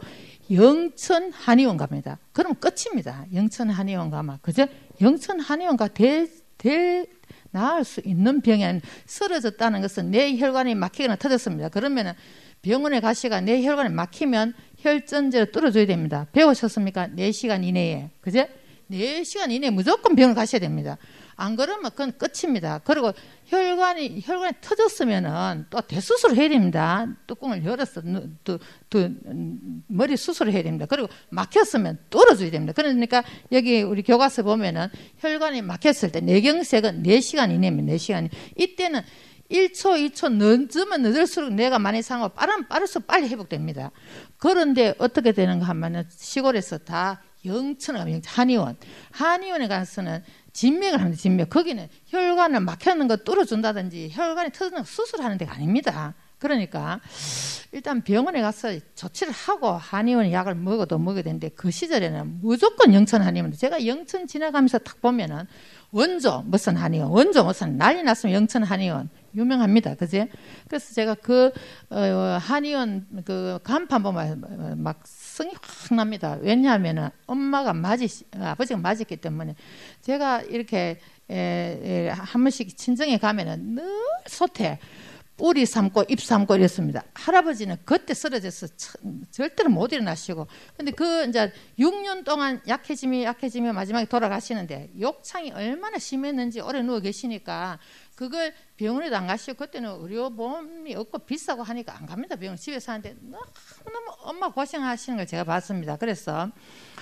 영천 한의원 갑니다. 그럼 끝입니다. 영천 한의원 가면. 그죠? 영천 한의원가 대, 대, 나을 수 있는 병이 아닌 쓰러졌다는 것은 내 혈관이 막히거나 터졌습니다. 그러면은 병원에 가시가 내 혈관이 막히면 혈전제를 뚫어줘야 됩니다. 배우셨습니까? 네 시간 이내에. 그죠? 네 시간 이내에 무조건 병원 가셔야 됩니다. 안 그러면 그건 끝입니다. 그리고 혈관이, 혈관이 터졌으면은 또 대수술을 해야 됩니다. 뚜껑을 열어서 또, 또, 머리 수술을 해야 됩니다. 그리고 막혔으면 뚫어줘야 됩니다. 그러니까 여기 우리 교과서 보면은 혈관이 막혔을 때 뇌경색은 네 시간 이내입니다. 네 시간. 이때는 일 초, 이 초 늦으면 늦을수록 뇌가 많이 상하고 빠르면 빠를수록 빨리 회복됩니다. 그런데 어떻게 되는가 하면은 시골에서 다 영천에 가면 한의원. 한의원에 가서는 진맥을 합니다. 진맥. 거기는 혈관을 막혀있는 거 뚫어준다든지 혈관이 터지는 거 수술하는 데가 아닙니다. 그러니까 일단 병원에 가서 조치를 하고 한의원 약을 먹어도 먹어야 되는데 그 시절에는 무조건 영천 한의원. 제가 영천 지나가면서 딱 보면은 원조 무슨 한의원, 원조 무슨 난리 났으면 영천 한의원 유명합니다. 그제? 그래서 제가 그 어, 한의원 그 간판 보면 막 성이 확 납니다. 왜냐하면은 엄마가 맞이 아버지가 맞았기 때문에 제가 이렇게 에, 에, 한 번씩 친정에 가면은 늘 소태 뿌리 삼고 잎 삼고 이랬습니다. 할아버지는 그때 쓰러져서 절대로 못 일어나시고 근데 그 이제 육 년 동안 약해지며 약해지며 마지막에 돌아가시는데 욕창이 얼마나 심했는지 오래 누워 계시니까 그걸 병원에도 안 가시고 그때는 의료보험이 없고 비싸고 하니까 안 갑니다. 병원 집에서 하는데 너무너무 엄마 고생하시는 걸 제가 봤습니다. 그래서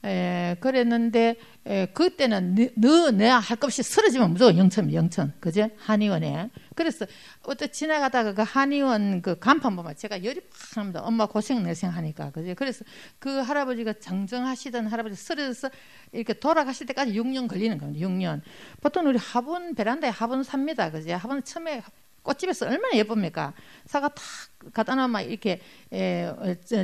에, 그랬는데 에, 그때는 너 내가 할 것 없이 쓰러지면 무조건 영천이 영천, 그제? 한의원에. 그래서 어떤 지나가다가 그 한의원 그 간판 보면 제가 열이 팍 납니다. 엄마 고생 내생 하니까, 그제? 그래서 그 할아버지가 정정하시던 할아버지 쓰러져서 이렇게 돌아가실 때까지 육 년 걸리는 겁니다. 육 년. 보통 우리 화분 베란다에 화분 삽니다, 그제? 화분 처음에 꽃집에서 얼마나 예쁩니까? 사과 탁 갖다 놓으면 이렇게 에,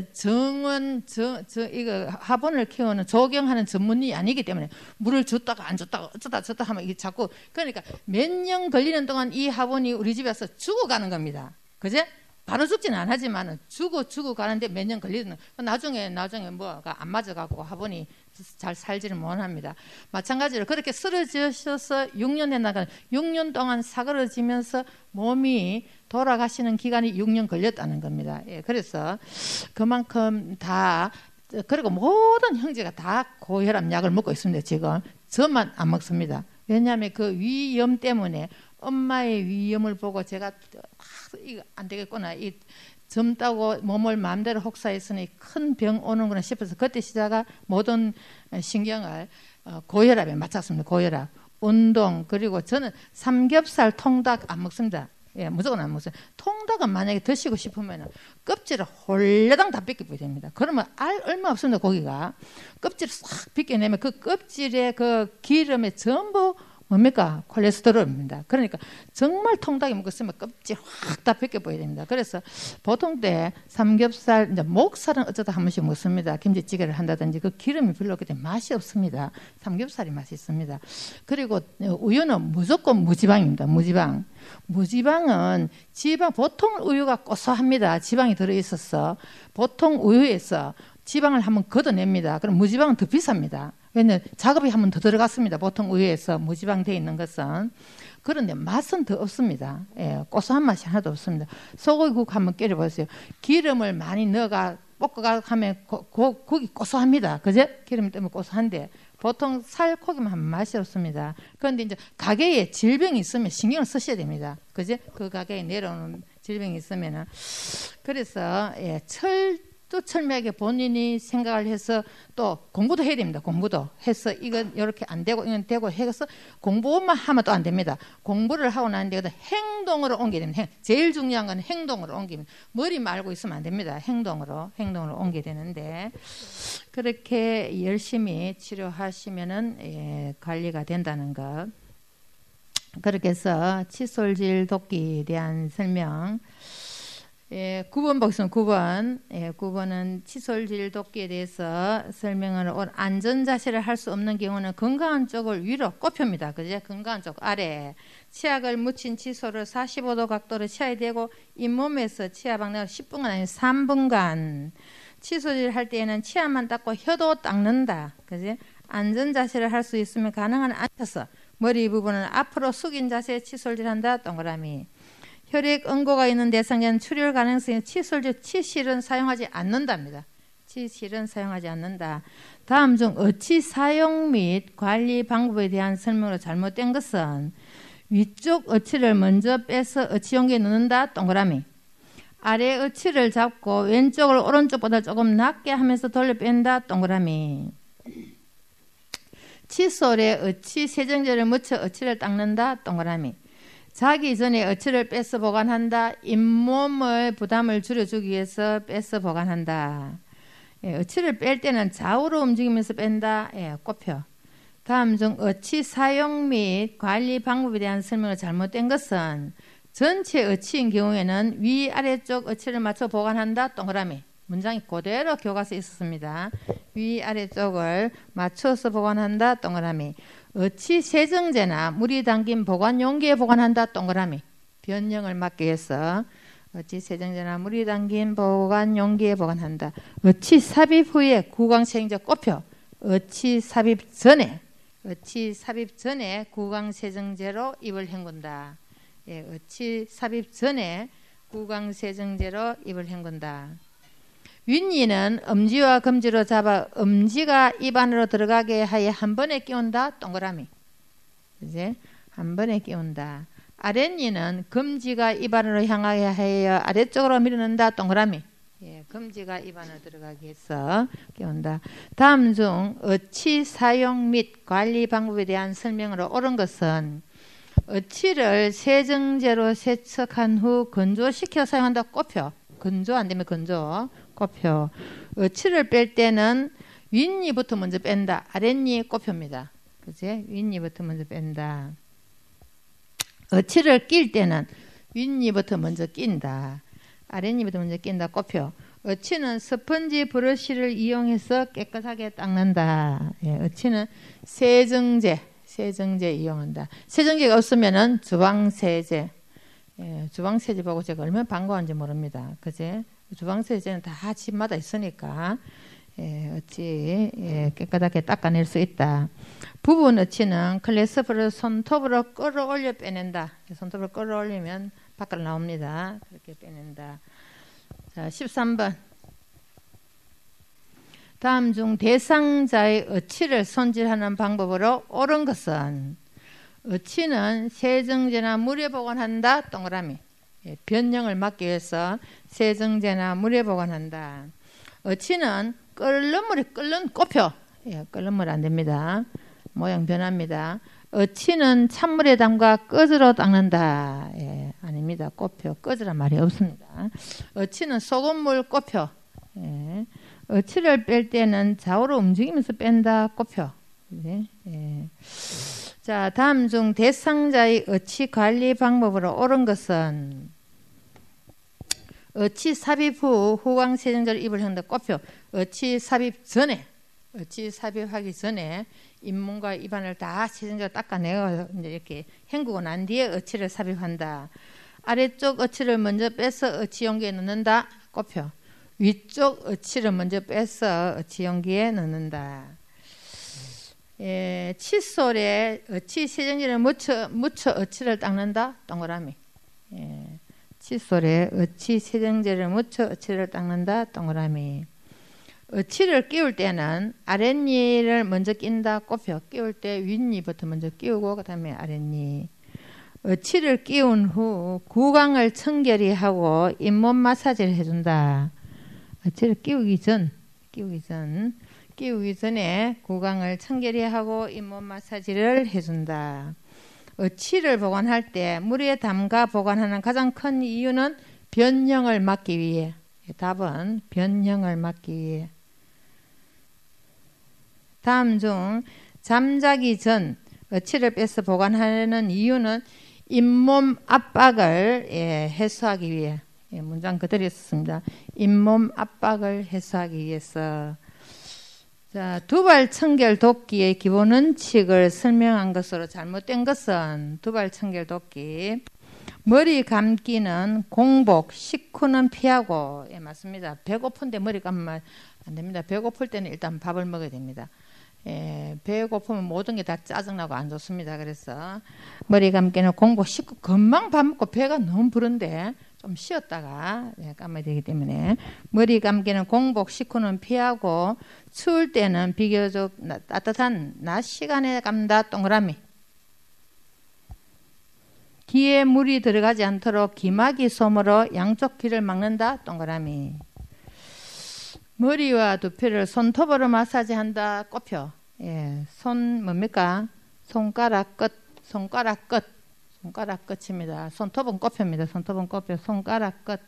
정원 저, 저 이거 화분을 키우는 조경하는 전문이 아니기 때문에 물을 줬다가 안 줬다가 어쩌다 저쩌다 하면 이게 자꾸 그러니까 몇 년 걸리는 동안 이 화분이 우리 집에서 죽어가는 겁니다. 그제? 바로 죽지는 않지만 죽어 죽어 가는데 몇 년 걸리는 나중에 나중에 뭐가 안 맞아가고 화분이 잘 살지를 못합니다. 마찬가지로 그렇게 쓰러지셔서 육 년 되나가 육 년 동안 사그러지면서 몸이 돌아가시는 기간이 육 년 걸렸다는 겁니다. 예, 그래서 그만큼 다 그리고 모든 형제가 다 고혈압 약을 먹고 있습니다. 지금 저만 안 먹습니다. 왜냐하면 그 위염 때문에 엄마의 위염을 보고 제가 아, 이거 안 되겠구나. 이 젊다고 몸을 마음대로 혹사했으니 큰 병 오는구나 싶어서 그때 시작한 모든 신경을 고혈압에 맞췄습니다. 고혈압, 운동, 그리고 저는 삼겹살, 통닭 안 먹습니다. 예, 무조건 안 먹어요. 통닭은 만약에 드시고 싶으면 껍질을 홀레당 다 벗겨버려야 됩니다. 그러면 알 얼마 없습니다. 고기가 껍질을 싹 벗겨내면 그 껍질에 그 기름에 전부 뭡니까? 콜레스테롤입니다. 그러니까 정말 통닭이 먹었으면 껍질 확 다 벗겨버려야 됩니다. 그래서 보통 때 삼겹살, 이제 목살은 어쩌다 한 번씩 먹습니다. 김치찌개를 한다든지 그 기름이 별로 없기 때문에 맛이 없습니다. 삼겹살이 맛있습니다. 그리고 우유는 무조건 무지방입니다. 무지방. 무지방은 지방, 보통 우유가 고소합니다. 지방이 들어있어서 보통 우유에서 지방을 한번 걷어냅니다. 그럼 무지방은 더 비쌉니다. 왜냐하면 작업이 한 번 더 들어갔습니다. 보통 우유에서 무지방 되어 있는 것은. 그런데 맛은 더 없습니다. 예, 고소한 맛이 하나도 없습니다. 소고기국 한번 끓여보세요. 기름을 많이 넣어가 볶아가 하면 고, 고, 고기 고소합니다. 그제? 기름 때문에 고소한데 보통 살코기만 하면 맛이 없습니다. 그런데 이제 가게에 질병이 있으면 신경을 쓰셔야 됩니다. 그제? 그 가게에 내려오는 질병이 있으면은. 그래서 예, 철 또 철저하게 본인이 생각을 해서 또 공부도 해야 됩니다. 공부도 해서 이건 이렇게 안 되고 이건 되고 해서 공부만 하면 또 안 됩니다. 공부를 하고 난 뒤에 행동으로 옮겨야 됩니다. 제일 중요한 건 행동으로 옮기면 머리만 알고 있으면 안 됩니다. 행동으로 행동으로 옮겨야 되는데 그렇게 열심히 치료하시면은 예, 관리가 된다는 것. 그렇게 해서 칫솔질 돕기에 대한 설명. 예, 구 번 보겠습니다. 구 번. 예, 구 번은 칫솔질 돕기에 대해서 설명을 온 안전자세를 할 수 없는 경우는 건강한 쪽을 위로 꼽힙니다. 그죠? 건강한 쪽 아래. 치약을 묻힌 칫솔을 사십오 도 각도로 치아에 대고 잇몸에서 치아 박내가 십 분간 아니면 삼 분간. 칫솔질 할 때에는 치아만 닦고 혀도 닦는다. 그죠? 안전자세를 할 수 있으면 가능한 앉아서 머리 부분을 앞으로 숙인 자세에 칫솔질한다. 동그라미. 혈액 응고가 있는 대상자는 출혈 가능성이 칫솔질, 치실은 사용하지 않는답니다. 치실은 사용하지 않는다. 다음 중 어치 사용 및 관리 방법에 대한 설명으로 잘못된 것은 위쪽 어치를 먼저 빼서 어치 용기에 넣는다. 동그라미. 아래 어치를 잡고 왼쪽을 오른쪽보다 조금 낮게 하면서 돌려 뺀다. 동그라미. 칫솔에 어치 세정제를 묻혀 어치를 닦는다. 동그라미. 자기 전에 어치를 빼서 보관한다. 잇몸의 부담을 줄여주기 위해서 빼서 보관한다. 예, 어치를 뺄 때는 좌우로 움직이면서 뺀다. 예, 꼽혀. 다음 중 어치 사용 및 관리 방법에 대한 설명을 잘못된 것은 전체 어치인 경우에는 위아래쪽 어치를 맞춰 보관한다. 동그라미. 문장이 그대로 교과서에 있었습니다. 위아래쪽을 맞춰서 보관한다. 동그라미. 어치 세정제나 물이 담긴 보관 용기에 보관한다. 동그라미. 변형을 막기 위해서 어치 세정제나 물이 담긴 보관 용기에 보관한다. 어치 삽입 후에 구강세정제 꼽혀. 어치 삽입 전에 어치 삽입 전에 구강세정제로 입을 헹군다. 예, 어치 삽입 전에 구강세정제로 입을 헹군다. 윗니는 엄지와 검지로 잡아 엄지가 입 안으로 들어가게 하여 한 번에 끼운다. 동그라미. 이제 한 번에 끼운다. 아랫니는 검지가 입 안으로 향하게 하여 아래쪽으로 밀어넣는다. 동그라미. 예, 금지가 입안에 들어가게 해서 깨운다. 다음 중 어치 사용 및 관리 방법에 대한 설명으로 옳은 것은 어치를 세정제로 세척한 후 건조시켜 사용한다. 꼽혀. 건조 안 되면 건조. 꼽혀. 어치를 뺄 때는 윗니부터 먼저 뺀다. 아랫니 꼽힙니다. 그지? 윗니부터 먼저 뺀다. 어치를 낄 때는 윗니부터 먼저 낀다. 아랫니부터 먼저 낀다. 꼽혀. 어치는 스펀지 브러쉬를 이용해서 깨끗하게 닦는다. 예, 어치는 세정제, 세정제 이용한다. 세정제가 없으면은 주방세제, 예, 주방세제 보고 제가 얼마나 반가운지 모릅니다. 그지? 주방세제는 다 집마다 있으니까 예, 어치 예, 깨끗하게 닦아낼 수 있다. 부분 어치는 클래스프를 손톱으로 끌어올려 빼낸다. 손톱으로 끌어올리면 밖으로 나옵니다. 그렇게 빼낸다. 자, 십삼 번. 다음 중 대상자의 어치를 손질하는 방법으로 옳은 것은 어치는 세정제나 물에 보관한다. 동그라미. 예, 변형을 막기 위해서 세정제나 물에 보관한다. 어치는 끓는 물에 끓는 꼽혀. 예, 끓는 물 안 됩니다. 모양 변합니다. 어치는 찬물에 담가 꺼즈로 닦는다. 예, 아닙니다. 꼽혀. 꺼즈란 말이 없습니다. 어치는 소금물 꼽혀. 예, 어치를 뺄 때는 좌우로 움직이면서 뺀다. 꼽혀. 예, 예. 자, 다음 중 대상자의 어치 관리 방법으로 옳은 것은 어치 삽입 후 후광 세정제를 입을 한다. 꼽혀. 어치 삽입 전에, 어치 삽입하기 전에 잇몸과 입안을 다 세정제로 닦아내어 이제 이렇게 헹구고 난 뒤에 어치를 삽입한다. 아래쪽 어치를 먼저 빼서 어치 용기에 넣는다. 꼽혀. 위쪽 어치를 먼저 빼서 어치 용기에 넣는다. 예, 칫솔에 어치 세정제를 묻혀, 묻혀 어치를 닦는다. 동그라미. 예, 칫솔에 어치 세정제를 묻혀 어치를 닦는다. 동그라미. 어치를 끼울 때는 아랫니를 먼저 낀다. 꼽혀. 끼울 때 윗니부터 먼저 끼우고 그 다음에 아랫니. 어치를 끼운 후 구강을 청결히 하고 잇몸 마사지를 해준다. 어치를 끼우기 전, 끼우기 전, 끼우기 전에 구강을 청결히 하고 잇몸 마사지를 해준다. 어치를 보관할 때 물에 담가 보관하는 가장 큰 이유는 변형을 막기 위해. 답은 변형을 막기 위해. 다음 중 잠자기 전 어치를 빼서 보관하는 이유는 잇몸 압박을 예, 해소하기 위해. 예, 문장 그대로 썼습니다. 잇몸 압박을 해소하기 위해서. 자, 두발 청결 돕기의 기본 원칙을 설명한 것으로 잘못된 것은 두발 청결 돕기. 머리 감기는 공복, 식후는 피하고. 예, 맞습니다. 배고픈데 머리 감으면 안 됩니다. 배고플 때는 일단 밥을 먹어야 됩니다. 예, 배고프면 모든 게 다 짜증나고 안 좋습니다. 그래서 머리 감기는 공복, 식후, 금방 밥 먹고 배가 너무 부른데 좀 쉬었다가 예, 감아야 되기 때문에 머리 감기는 공복, 식후는 피하고 추울 때는 비교적 나, 따뜻한 낮 시간에 감다. 동그라미. 귀에 물이 들어가지 않도록 귀마개 솜으로 양쪽 귀를 막는다. 동그라미. 머리와 두피를 손톱으로 마사지한다. 꼽혀. 예, 손 뭡니까? 손가락 끝, 손가락 끝, 손가락 끝입니다. 손톱은 꼽힙니다. 손톱은 꼽혀. 손가락 끝.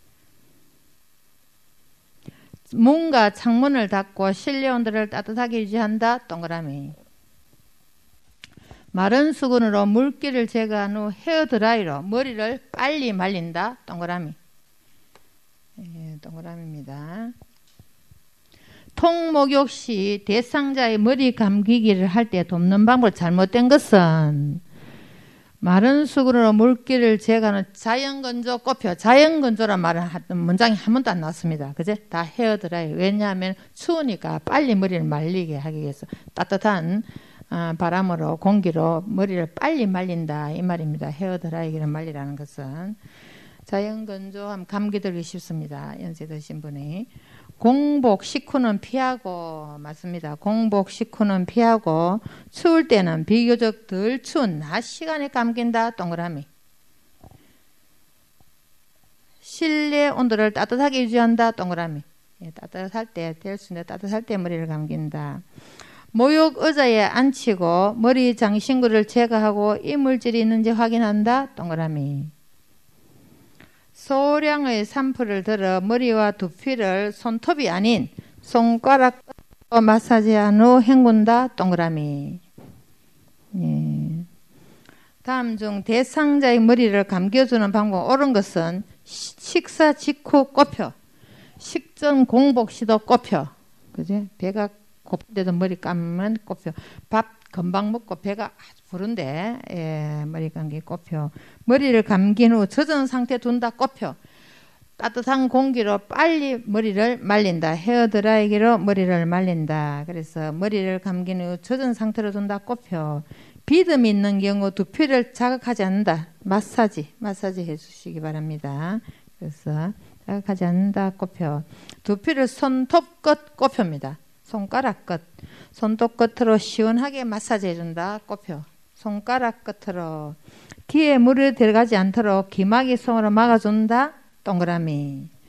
문과 창문을 닫고 실내 온도를 따뜻하게 유지한다. 동그라미. 마른 수건으로 물기를 제거한 후 헤어드라이로 머리를 빨리 말린다. 동그라미. 예, 동그라미입니다. 통목욕 시 대상자의 머리 감기기를 할 때 돕는 방법 잘못된 것은 마른 수건으로 물기를 제거하는 자연건조 꼽혀. 자연건조란 말은 문장이 한 번도 안 나왔습니다. 그제? 다 헤어드라이. 왜냐하면 추우니까 빨리 머리를 말리게 하기 위해서 따뜻한 어, 바람으로 공기로 머리를 빨리 말린다 이 말입니다. 헤어드라이기를 말리라는 것은 자연건조하면 감기 들기 쉽습니다. 연세 드신 분이. 공복, 식후는 피하고. 맞습니다. 공복, 식후는 피하고 추울 때는 비교적 덜 추운 낮 시간에 감긴다. 동그라미. 실내 온도를 따뜻하게 유지한다. 동그라미. 예, 따뜻할 때, 될 수 있는 따뜻할 때 머리를 감긴다. 목욕 의자에 앉히고 머리 장신구를 제거하고 이물질이 있는지 확인한다. 동그라미. 소량의 산풀을 들어 머리와 두피를 손톱이 아닌 손가락 마사지한 후 헹군다. 동그라미. 예. 다음 중 대상자의 머리를 감겨주는 방법 옳은 것은 식사 직후 꼽혀. 식전 공복 시도 꼽혀. 그지? 배가 고픈데도 머리 감으면 꼽혀. 밥 금방 먹고 배가 아주 부른데 예, 머리 감기 꼽혀. 머리를 감긴 후 젖은 상태 둔다. 꼽혀. 따뜻한 공기로 빨리 머리를 말린다. 헤어드라이기로 머리를 말린다. 그래서 머리를 감긴 후 젖은 상태로 둔다. 꼽혀. 비듬이 있는 경우 두피를 자극하지 않는다. 마사지, 마사지 해주시기 바랍니다. 그래서 자극하지 않는다. 꼽혀. 두피를 손톱 끝 꼽힙니다. 손가락 끝. 손톱 끝으로 시원하게 마사지 해준다. 꼽혀. 손가락 끝으로. 귀에 물이 들어가지 않도록 기막이 손으로 막아준다. 동그라미.